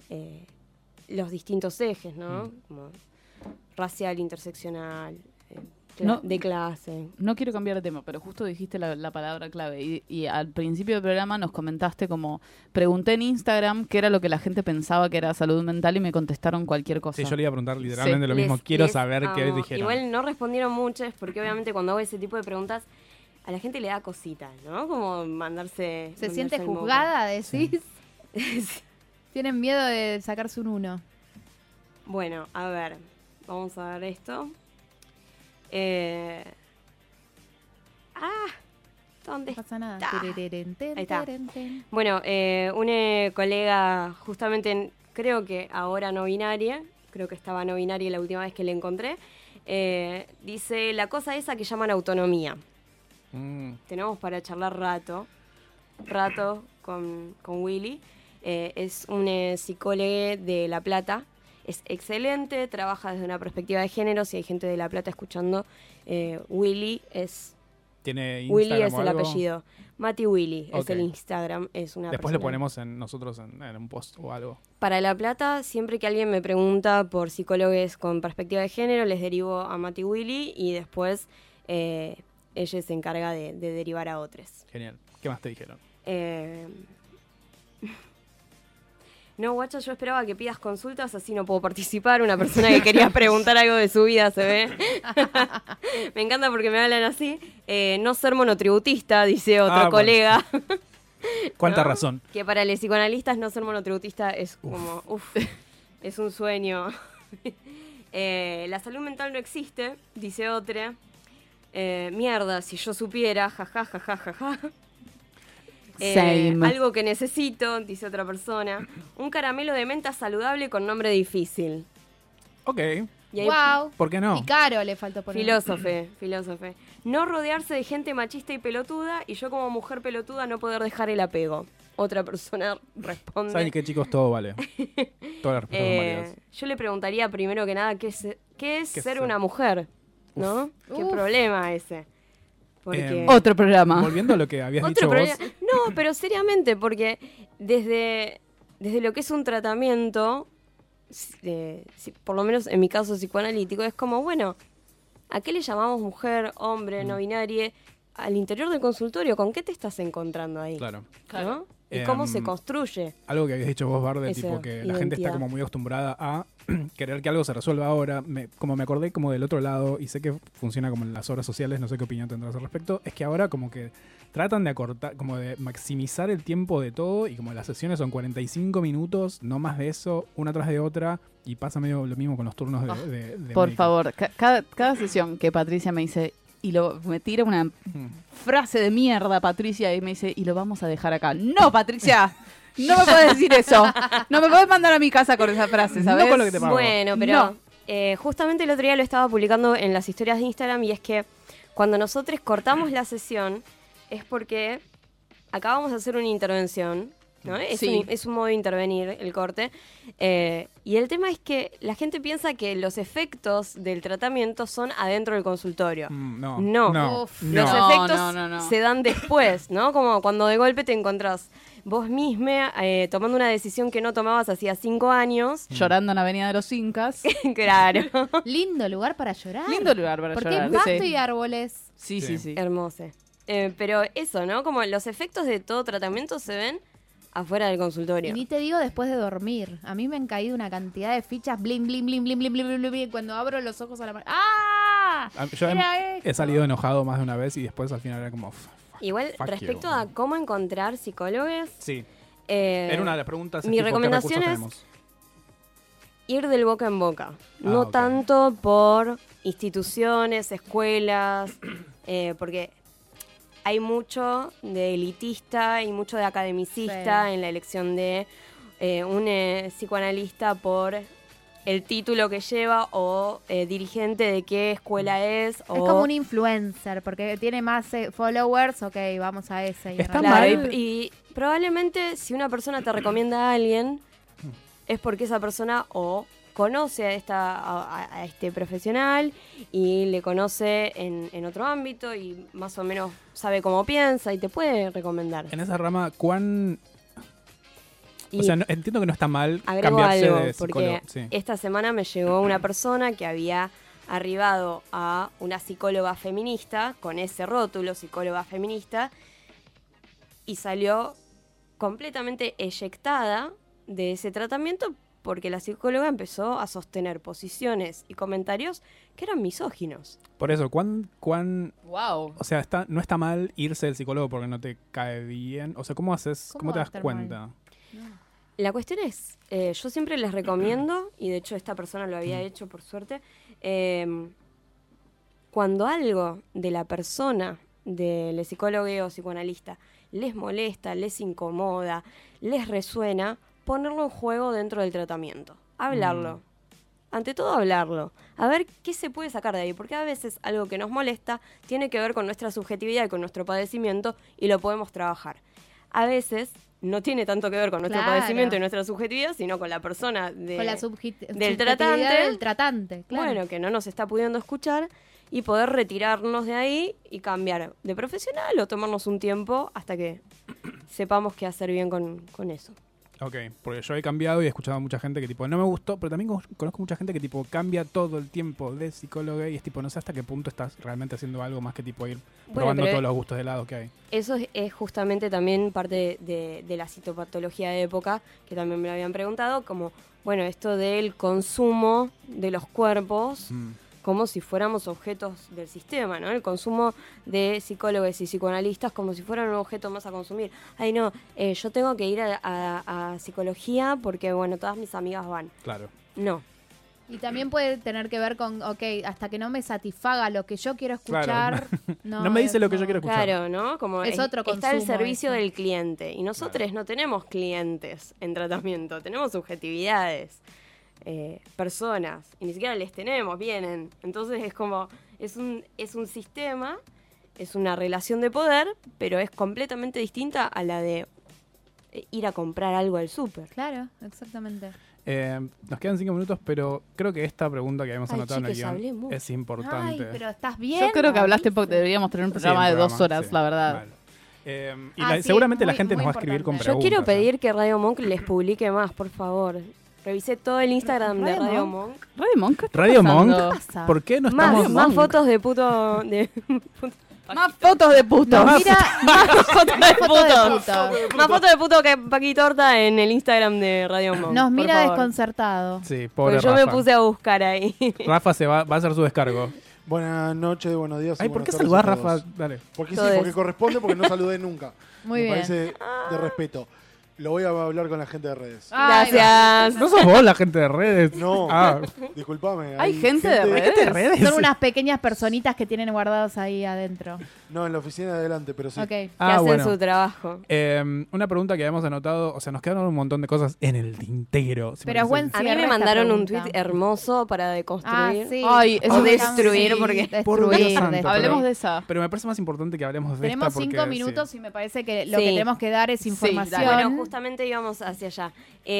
los distintos ejes, ¿no? Como racial, interseccional, No. de clase. No quiero cambiar de tema, pero justo dijiste la palabra clave y al principio del programa nos comentaste como, pregunté en Instagram qué era lo que la gente pensaba que era salud mental y me contestaron cualquier cosa. Sí, yo le iba a preguntar literalmente lo mismo. Les- Quiero les saber qué amo. dijeron. Igual no respondieron muchas, porque obviamente cuando hago ese tipo de preguntas, a la gente le da cositas, ¿no? Como mandarse... ¿Se mandarse siente el moco. juzgada, decís? Sí. Tienen miedo de sacarse un 1. Bueno, a ver, vamos a ver esto. ¿Dónde No pasa nada. está? Tererén, ten, Ahí está. terén, ten. Bueno, una colega, justamente, creo que ahora no binaria, creo que estaba no binaria la última vez que le encontré, dice la cosa esa que llaman autonomía. Tenemos para charlar rato con Willy. Es un psicólogo de La Plata. Es excelente, trabaja desde una perspectiva de género. Si hay gente de La Plata escuchando, Willy es ¿Tiene Instagram Willy es o el algo? apellido. Mati Willy es Ok. el Instagram. Es una Después lo persona- ponemos nosotros en un post o algo. Para La Plata, siempre que alguien me pregunta por psicólogos con perspectiva de género, les derivo a Mati Willy y después ella se encarga de derivar a otros. Genial. ¿Qué más te dijeron? No, guacha, yo esperaba que pidas consultas, así no puedo participar. Una persona que quería preguntar algo de su vida, se ve. Me encanta porque me hablan así. No ser monotributista, dice otro bueno. colega. ¿Cuánta ¿No? razón? Que para los psicoanalistas no ser monotributista es como, es un sueño. La salud mental no existe, dice otra. Mierda, si yo supiera, jajajajaja. Same. Algo que necesito, dice otra persona. Un caramelo de menta saludable con nombre difícil. Ok. Y ahí, Wow. ¿Por qué no? Y caro le faltó poner. filósofe. No rodearse de gente machista y pelotuda y yo como mujer pelotuda no poder dejar el apego. Otra persona responde. ¿Saben qué, chicos? Todo vale. Todas las respuestas son válidas. Yo le preguntaría primero que nada qué es ¿Qué ser ser? una mujer, ¿no? ¿Qué Uf. problema ese? Porque Otro programa. Volviendo a lo que habías otro dicho problema. vos. No, pero seriamente, porque desde lo que es un tratamiento, por lo menos en mi caso psicoanalítico, es como, bueno, ¿A qué le llamamos mujer, hombre, no binaria? Al interior del consultorio, ¿con qué te estás encontrando ahí? Claro. ¿No? ¿Y cómo se construye? Algo que habías dicho vos, Barde, Esa tipo que la identidad. gente está como muy acostumbrada a querer que algo se resuelva ahora. Como me acordé como del otro lado, y sé que funciona como en las obras sociales, no sé qué opinión tendrás al respecto, es que ahora como que tratan de acortar, como de maximizar el tiempo de todo, y como las sesiones son 45 minutos, no más de eso, una tras de otra, y pasa medio lo mismo con los turnos de Por médico. favor, cada sesión que Patricia me dice, y me tira una frase de mierda, Patricia, y me dice, y lo vamos a dejar acá. ¡No, Patricia! No me puedes decir eso. No me puedes mandar a mi casa con esa frase, ¿sabes? No con lo que te pago. Bueno, pero justamente el otro día lo estaba publicando en las historias de Instagram, y es que cuando nosotros cortamos la sesión es porque acabamos de hacer una intervención, ¿no? Sí. Es un modo de intervenir el corte. Y el tema es que la gente piensa que los efectos del tratamiento son adentro del consultorio. No. No. Uf. Los No, efectos no. se dan después, ¿no? Como cuando de golpe te encontrás vos misma tomando una decisión que no tomabas hacía 5 años. Llorando en Avenida de los Incas. Claro. Lindo lugar para llorar. Lindo lugar para Porque llorar. es vasto sí. y árboles. Sí. Hermoso. Pero eso, ¿no? Como los efectos de todo tratamiento se ven afuera del consultorio. Y ni te digo después de dormir. A mí me han caído una cantidad de fichas blim, blim, blim, blim, blim, blim, blim, blim, cuando abro los ojos a la mano. ¡Ah! Yo Era he salido enojado más de una vez, y después al final era como... Igual, fuck respecto you. a cómo encontrar psicólogos, Sí. Era una de las preguntas. mi tipo, ¿qué recomendación recursos es tenemos? ir del boca en boca. No ok. tanto por instituciones, escuelas, porque hay mucho de elitista y mucho de academicista Sí. en la elección de un psicoanalista por el título que lleva o dirigente de qué escuela es. O... Es como un influencer, porque tiene más followers, ok, vamos a ese. Y Está en Claro, realidad- mal. y probablemente si una persona te recomienda a alguien, es porque esa persona o conoce a este profesional y le conoce en otro ámbito y más o menos sabe cómo piensa y te puede recomendar. En esa rama, ¿cuán...? Y O sea, entiendo que no está mal agrego cambiarse algo, de psicólogo. porque Sí. esta semana me llegó una persona que había arribado a una psicóloga feminista con ese rótulo, psicóloga feminista, y salió completamente eyectada de ese tratamiento porque la psicóloga empezó a sostener posiciones y comentarios que eran misóginos. Por eso, ¿cuán Wow. o sea, no está mal irse del psicólogo porque no te cae bien? O sea, ¿cómo haces? ¿Cómo ¿Cómo te va a das estar cuenta? La cuestión es, yo siempre les recomiendo, y de hecho esta persona lo había hecho por suerte, cuando algo de la persona, del psicólogo o psicoanalista, les molesta, les incomoda, les resuena, ponerlo en juego dentro del tratamiento. Hablarlo. Ante todo hablarlo. A ver qué se puede sacar de ahí, porque a veces algo que nos molesta tiene que ver con nuestra subjetividad y con nuestro padecimiento y lo podemos trabajar. A veces no tiene tanto que ver con nuestro Claro. padecimiento y nuestra subjetividad, sino con la persona con la del subjetividad tratante. del tratante, claro. Bueno, que no nos está pudiendo escuchar y poder retirarnos de ahí y cambiar de profesional o tomarnos un tiempo hasta que sepamos qué hacer bien con eso. Ok, porque yo he cambiado y he escuchado a mucha gente que tipo no me gustó, pero también conozco mucha gente que tipo cambia todo el tiempo de psicólogo y es tipo no sé hasta qué punto estás realmente haciendo algo más que tipo ir probando pero todos los gustos de helado que hay. Eso es justamente también parte de la citopatología de época, que también me lo habían preguntado, como, bueno, esto del consumo de los cuerpos como si fuéramos objetos del sistema, ¿no? El consumo de psicólogos y psicoanalistas como si fueran un objeto más a consumir. Ay, no, yo tengo que ir a psicología porque, bueno, todas mis amigas van. Claro. No. Y también puede tener que ver con, ok, hasta que no me satisfaga lo que yo quiero escuchar. Claro. No me dice lo que yo quiero escuchar. Claro, ¿no? Como Es otro está el consumo servicio eso. del cliente. Y nosotros no tenemos clientes en tratamiento, tenemos subjetividades, personas. Y ni siquiera les tenemos, vienen. Entonces es como, es un sistema, es una relación de poder, pero es completamente distinta a la de ir a comprar algo al súper. Claro, exactamente. Nos quedan 5 minutos, pero creo que esta pregunta que habíamos Ay, anotado chiques, en el hablé guión mucho. es importante. Ay, pero ¿estás bien? Yo creo que hablaste porque deberíamos tener un programa Sí, de un 2 horas, sí, la verdad. mal. Y Sí, seguramente la muy- gente nos muy va a escribir con importante. Yo preguntas. quiero pedir que Radio Monk les publique más, por favor. Revisé todo el Instagram de Radio Monk. Radio Monk, ¿qué está Radio pasando? Monk, ¿Qué pasa? ¿por qué no estamos? Más fotos de puto... Más fotos de putos. Nos mira más fotos de fotos de putos. putos. Más fotos de puto que Paqui Torta en el Instagram de Radio Monk. Nos por mira favor. desconcertado. Sí, pobre Porque yo Rafa. me puse a buscar ahí. Rafa va a hacer su descargo. Buenas noches, buenos días. y Ay, ¿por qué buenas tardes saludás, a todos. Rafa? Dale. Porque sí, Todes. porque corresponde, porque no saludé nunca. Muy Me bien. parece de respeto. Lo voy a hablar con la gente de redes. Ay, Gracias. ¿No sos vos la gente de redes? No, Ah, disculpame. ¿Hay gente de redes? ¿de redes? Son unas pequeñas personitas que tienen guardados ahí adentro. No, en la oficina de adelante, pero sí. Ok. Que Ah, hacen bueno. su trabajo. Una pregunta que habíamos anotado, o sea, nos quedaron un montón de cosas en el tintero. si me Pero es buen dicen. A mí cierre me esta mandaron un pregunta. tweet hermoso para Ah, deconstruir. sí. Ay, O eso destruir, Sí, porque... Por Dios destruir, santo, destruir. Hablemos de esa. Pero me parece más importante que hablemos de Tenemos esta porque... 5 minutos y me parece que lo Sí. que tenemos que dar es Sí, información. dale. Bueno, justamente íbamos hacia allá.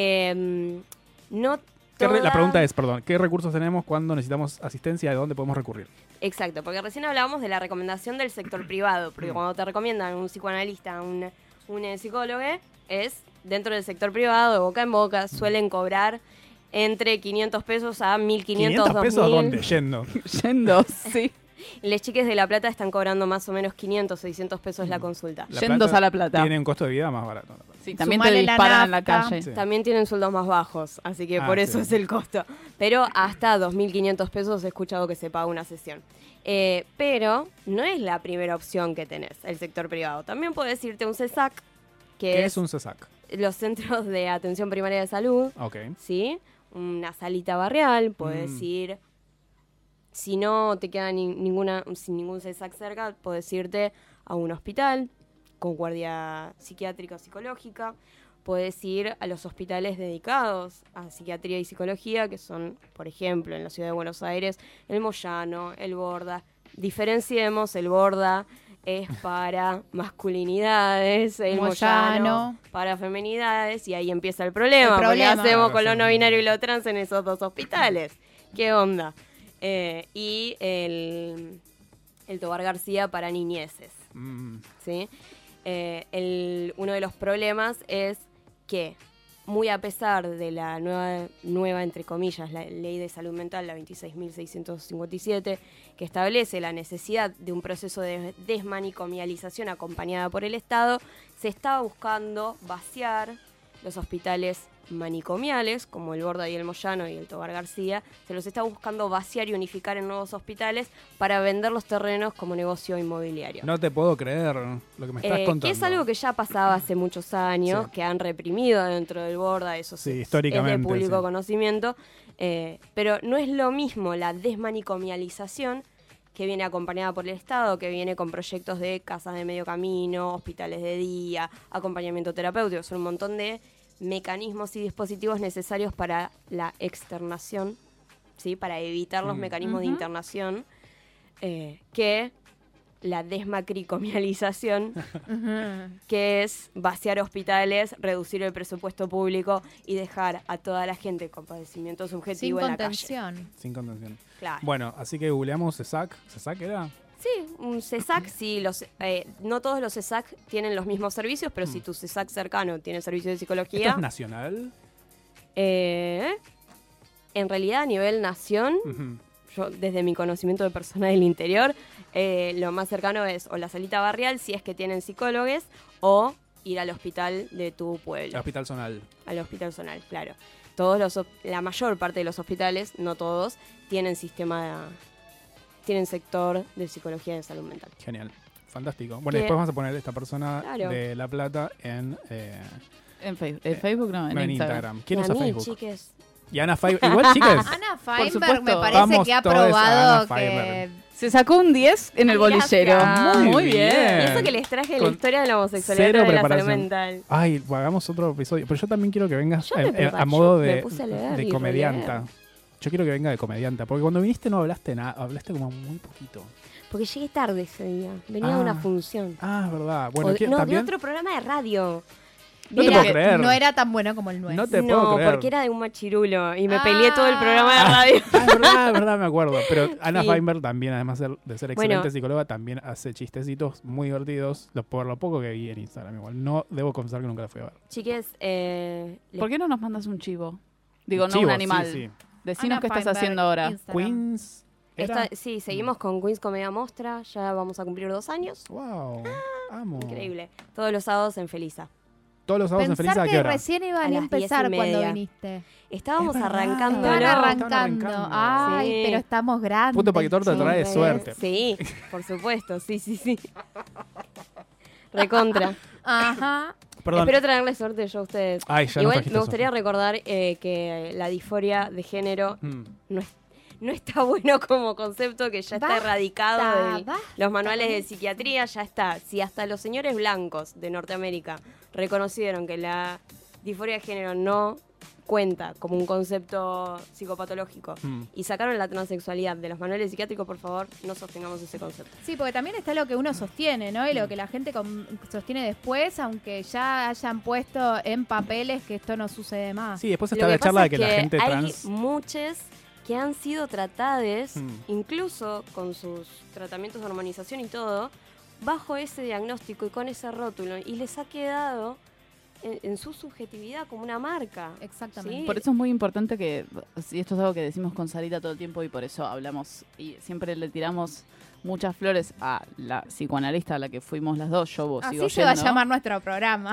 No La toda- pregunta es, perdón, ¿qué recursos tenemos cuando necesitamos asistencia? ¿De dónde podemos recurrir? Exacto, porque recién hablábamos de la recomendación del sector privado, porque cuando te recomiendan un psicoanalista, un psicólogo, es dentro del sector privado, de boca en boca, suelen cobrar entre 500 pesos a 1.500, 500 pesos 2.000. ¿dónde? Yendo. Yendo, sí. Les chiques de La Plata están cobrando más o menos 500, 600 pesos la consulta. Yendos a La Plata. Tiene un costo de vida más barato. Sí, también te Sumale la disparan en la nafta. calle. Sí. También tienen sueldos más bajos, así que Ah, por eso sí. es el costo. Pero hasta 2.500 pesos he escuchado que se paga una sesión. Pero no es la primera opción que tenés, el sector privado. También puedes irte a un CESAC, que ¿Qué es es un CESAC? los centros de atención primaria de salud, Ok. ¿sí? Una salita barrial, puedes ir... Si no te queda sin ningún CESAC cerca, puedes irte a un hospital con guardia psiquiátrica o psicológica. Puedes ir a los hospitales dedicados a psiquiatría y psicología, que son, por ejemplo, en la ciudad de Buenos Aires, el Moyano, el Borda. Diferenciemos, el Borda es para masculinidades, el Moyano para feminidades, y ahí empieza el problema. El porque problema. hacemos Claro, con lo sí. no binario y lo trans en esos dos hospitales? ¿Qué onda? Y el Tobar García para niñeces, ¿sí? Uno de los problemas es que, muy a pesar de la nueva, entre comillas, la Ley de Salud Mental, la 26.657, que establece la necesidad de un proceso de desmanicomialización acompañada por el Estado, se está buscando vaciar los hospitales manicomiales, como el Borda y el Moyano y el Tobar García, se los está buscando vaciar y unificar en nuevos hospitales para vender los terrenos como negocio inmobiliario. No te puedo creer lo que me estás contando. Que es algo que ya pasaba hace muchos años, Sí. que han reprimido dentro del Borda, eso Sí, es históricamente, de público sí. conocimiento, pero no es lo mismo la desmanicomialización, que viene acompañada por el Estado, que viene con proyectos de casas de medio camino, hospitales de día, acompañamiento terapéutico, son un montón de mecanismos y dispositivos necesarios para la externación, ¿sí? Para evitar los mecanismos de internación, que la desmacricomialización, que es vaciar hospitales, reducir el presupuesto público y dejar a toda la gente con padecimiento Sin subjetivo en la calle. contención. Sin contención. Claro. Bueno, así que googleamos CESAC. ¿CESAC era? Sí, un CESAC, sí, no todos los CESAC tienen los mismos servicios, pero si tu CESAC cercano tiene servicio de ¿Esto psicología, es nacional? en realidad a nivel nación, Ujú. yo desde mi conocimiento de persona del interior, lo más cercano es o la salita barrial, si es que tienen psicólogos, o ir al hospital de tu El pueblo, hospital zonal. al hospital zonal, claro. La mayor parte de los hospitales, no todos, tienen tienen sector de psicología y de salud mental. Genial. Fantástico. Bueno, Que- después vamos a poner esta persona Claro. de La Plata en Facebook no, en no, en Instagram. Instagram. ¿Quién Y a usa mí, Facebook? chiques, Y Ana Feinberg. Igual, chicas. Ana Feinberg supuesto. me parece Vamos que ha todos a probado Ana que... Feinberg. Se sacó un 10 en el Gracias. bolillero. Muy bien. bien. y eso que les traje la Con historia de la homosexualidad cero de la salud preparación. mental. Ay, hagamos otro episodio. Pero yo también quiero que vengas Yo me a modo yo me de, puse a leer de y comedianta. releer. Yo quiero que venga de comedianta. Porque cuando viniste no hablaste nada. Hablaste como muy poquito. Porque llegué tarde ese día. Venía de una función. Ah, es verdad. Bueno, O de, no, también. de otro programa de radio. No te Era- puedo creer. No era tan bueno como el nuestro. No te puedo creer. porque era de un machirulo y me peleé todo el programa de radio. Ah, es verdad, me acuerdo. Pero Ana Sí. Feinberg también, además de ser Bueno. excelente psicóloga, también hace chistecitos muy divertidos. Por lo poco que vi en Instagram igual. No debo confesar que nunca la fui a ver. Chiques, ¿Por qué no nos mandas un chivo Digo, no Chivo, un animal. sí, sí. Decinos Ana qué estás Feinberg, haciendo ahora. Instagram. Queens. ¿era? Sí, seguimos con Queens Comedia Mostra, ya vamos a cumplir 2 años. Wow, amo. Increíble. Todos los sábados en Felisa. Todos los sábados en Pensar Felisa, ¿a que qué hora? recién iban A a las empezar 10:30. cuando viniste. Estábamos Es verdad. arrancando. Estaban Estaban arrancando. arrancando. Ay, Sí. pero estamos grandes. Puto Paquitorta chicos. trae suerte. Sí, por supuesto, sí. Recontra. Ajá. Perdón. Espero traerle suerte yo a ustedes. Ay, ya nos Igual trajiste me gustaría suerte. recordar que la disforia de género Mm. no está bueno como concepto, que ya está Basta, erradicado de basta los manuales con de eso. psiquiatría, ya está. Si hasta los señores blancos de Norteamérica reconocieron que la disforia de género no cuenta como un concepto psicopatológico Mm. y sacaron la transexualidad de los manuales psiquiátricos, por favor, no sostengamos ese concepto. Sí, porque también está lo que uno sostiene, ¿no? Y Mm. lo que la gente sostiene después, aunque ya hayan puesto en papeles que esto no sucede más. Sí, después Lo está que la charla pasa de que es la gente hay trans... muchas que han sido tratadas, Mm. incluso con sus tratamientos de hormonización y todo, bajo ese diagnóstico y con ese rótulo, y les ha quedado en su subjetividad como una marca. Exactamente. Sí. Por eso es muy importante que, y esto es algo que decimos con Sarita todo el tiempo y por eso hablamos y siempre le tiramos muchas flores a la psicoanalista a la que fuimos las dos, yo vos sigo Así se va a yendo. llamar nuestro programa.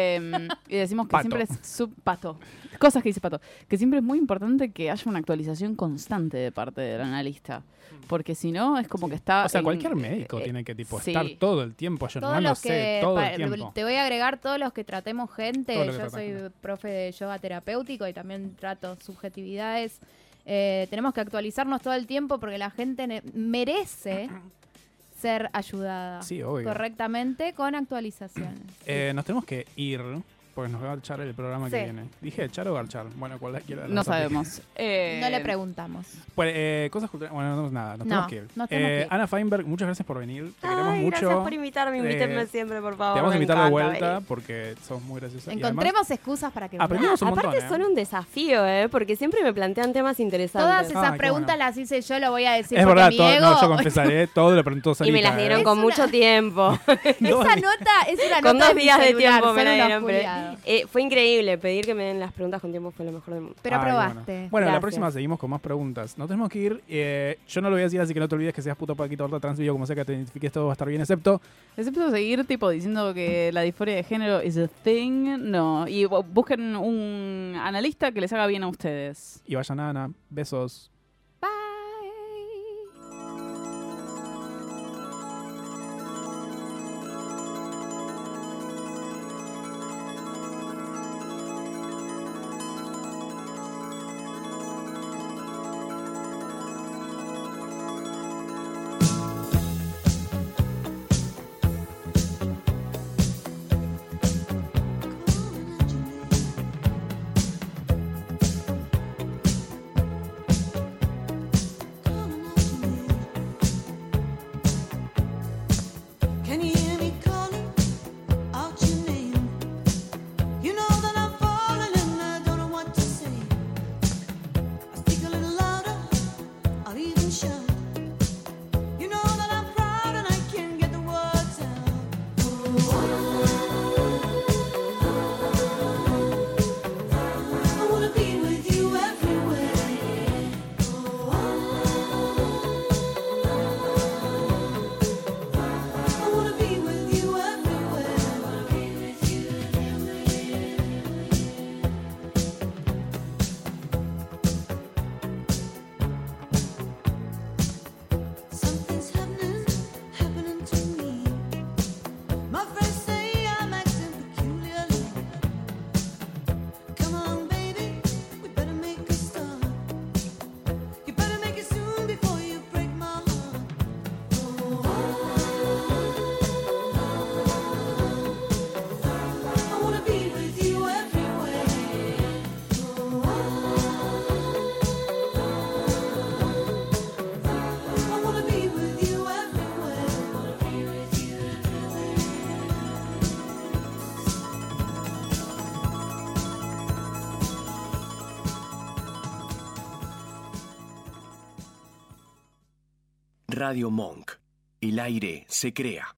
Y decimos que Pato. siempre es Pato. Cosas que dice Pato. Que siempre es muy importante que haya una actualización constante de parte del analista. Porque si no, es como que está. O sea, en- cualquier médico tiene que sí. estar todo el tiempo Todos ayornándose, los que todo el tiempo. te voy a agregar todos los que tratemos gente. Todo lo que Yo tratan soy gente. profe de yoga terapéutico y también trato subjetividades. Tenemos que actualizarnos todo el tiempo porque la gente merece ser ayudada Sí, obvio. correctamente con actualizaciones. Nos tenemos que ir, porque nos va a echar el programa que Sí. viene. ¿Dije echar o garchar? Bueno, cualquiera de las No dos aplica. sabemos. No le preguntamos. Pues, cosas culturales. Bueno, no, nada, nos No, tenemos que ir. nos tenemos que ir. Ana Feinberg, muchas gracias por venir. Te queremos Ay, mucho. gracias por invitarme, invítenme siempre, por favor. Te vamos a me invitar de encanta vuelta venir. porque sos muy graciosa. Y Encontremos excusas para que aprendimos un Aparte montón, son un desafío, porque siempre me plantean temas interesantes. Todas esas qué preguntas bueno. las hice yo, lo voy a decir Es porque verdad, mi todo, ego... no, yo confesaré, todo lo preguntó Sarita. Y me las dieron ¿eh? con mucho tiempo. Esa nota es una Con nota 2 mi días de celular, tiempo me son la unos dieron. Pero, culiados. fue increíble. Pedir que me den las preguntas con tiempo fue lo mejor del mundo. Pero Ay, aprobaste. Bueno, la Gracias. próxima seguimos con más preguntas. Nos tenemos que ir. Yo no lo voy a decir, así que no te olvides que seas puto Paquito Horta trans video, como sea que te identifiques, todo va a estar bien, excepto. Excepto seguir tipo diciendo que la disforia de género is a thing. No. Y busquen un analista que les haga bien a ustedes. Y vayan a Ana. Besos. Can you hear me calling out your name? You know that I'm falling and I don't know what to say. I speak a little louder, I'll even shout. You know that I'm proud and I can't get the words out. I wanna be with you everywhere. I wanna be with you Something's happening to me. My friends say I'm acting peculiarly. Come on, baby, we better make a start. You better make it soon before you break my heart. I wanna be with you everywhere. I wanna be with you Radio Monk. El aire se crea.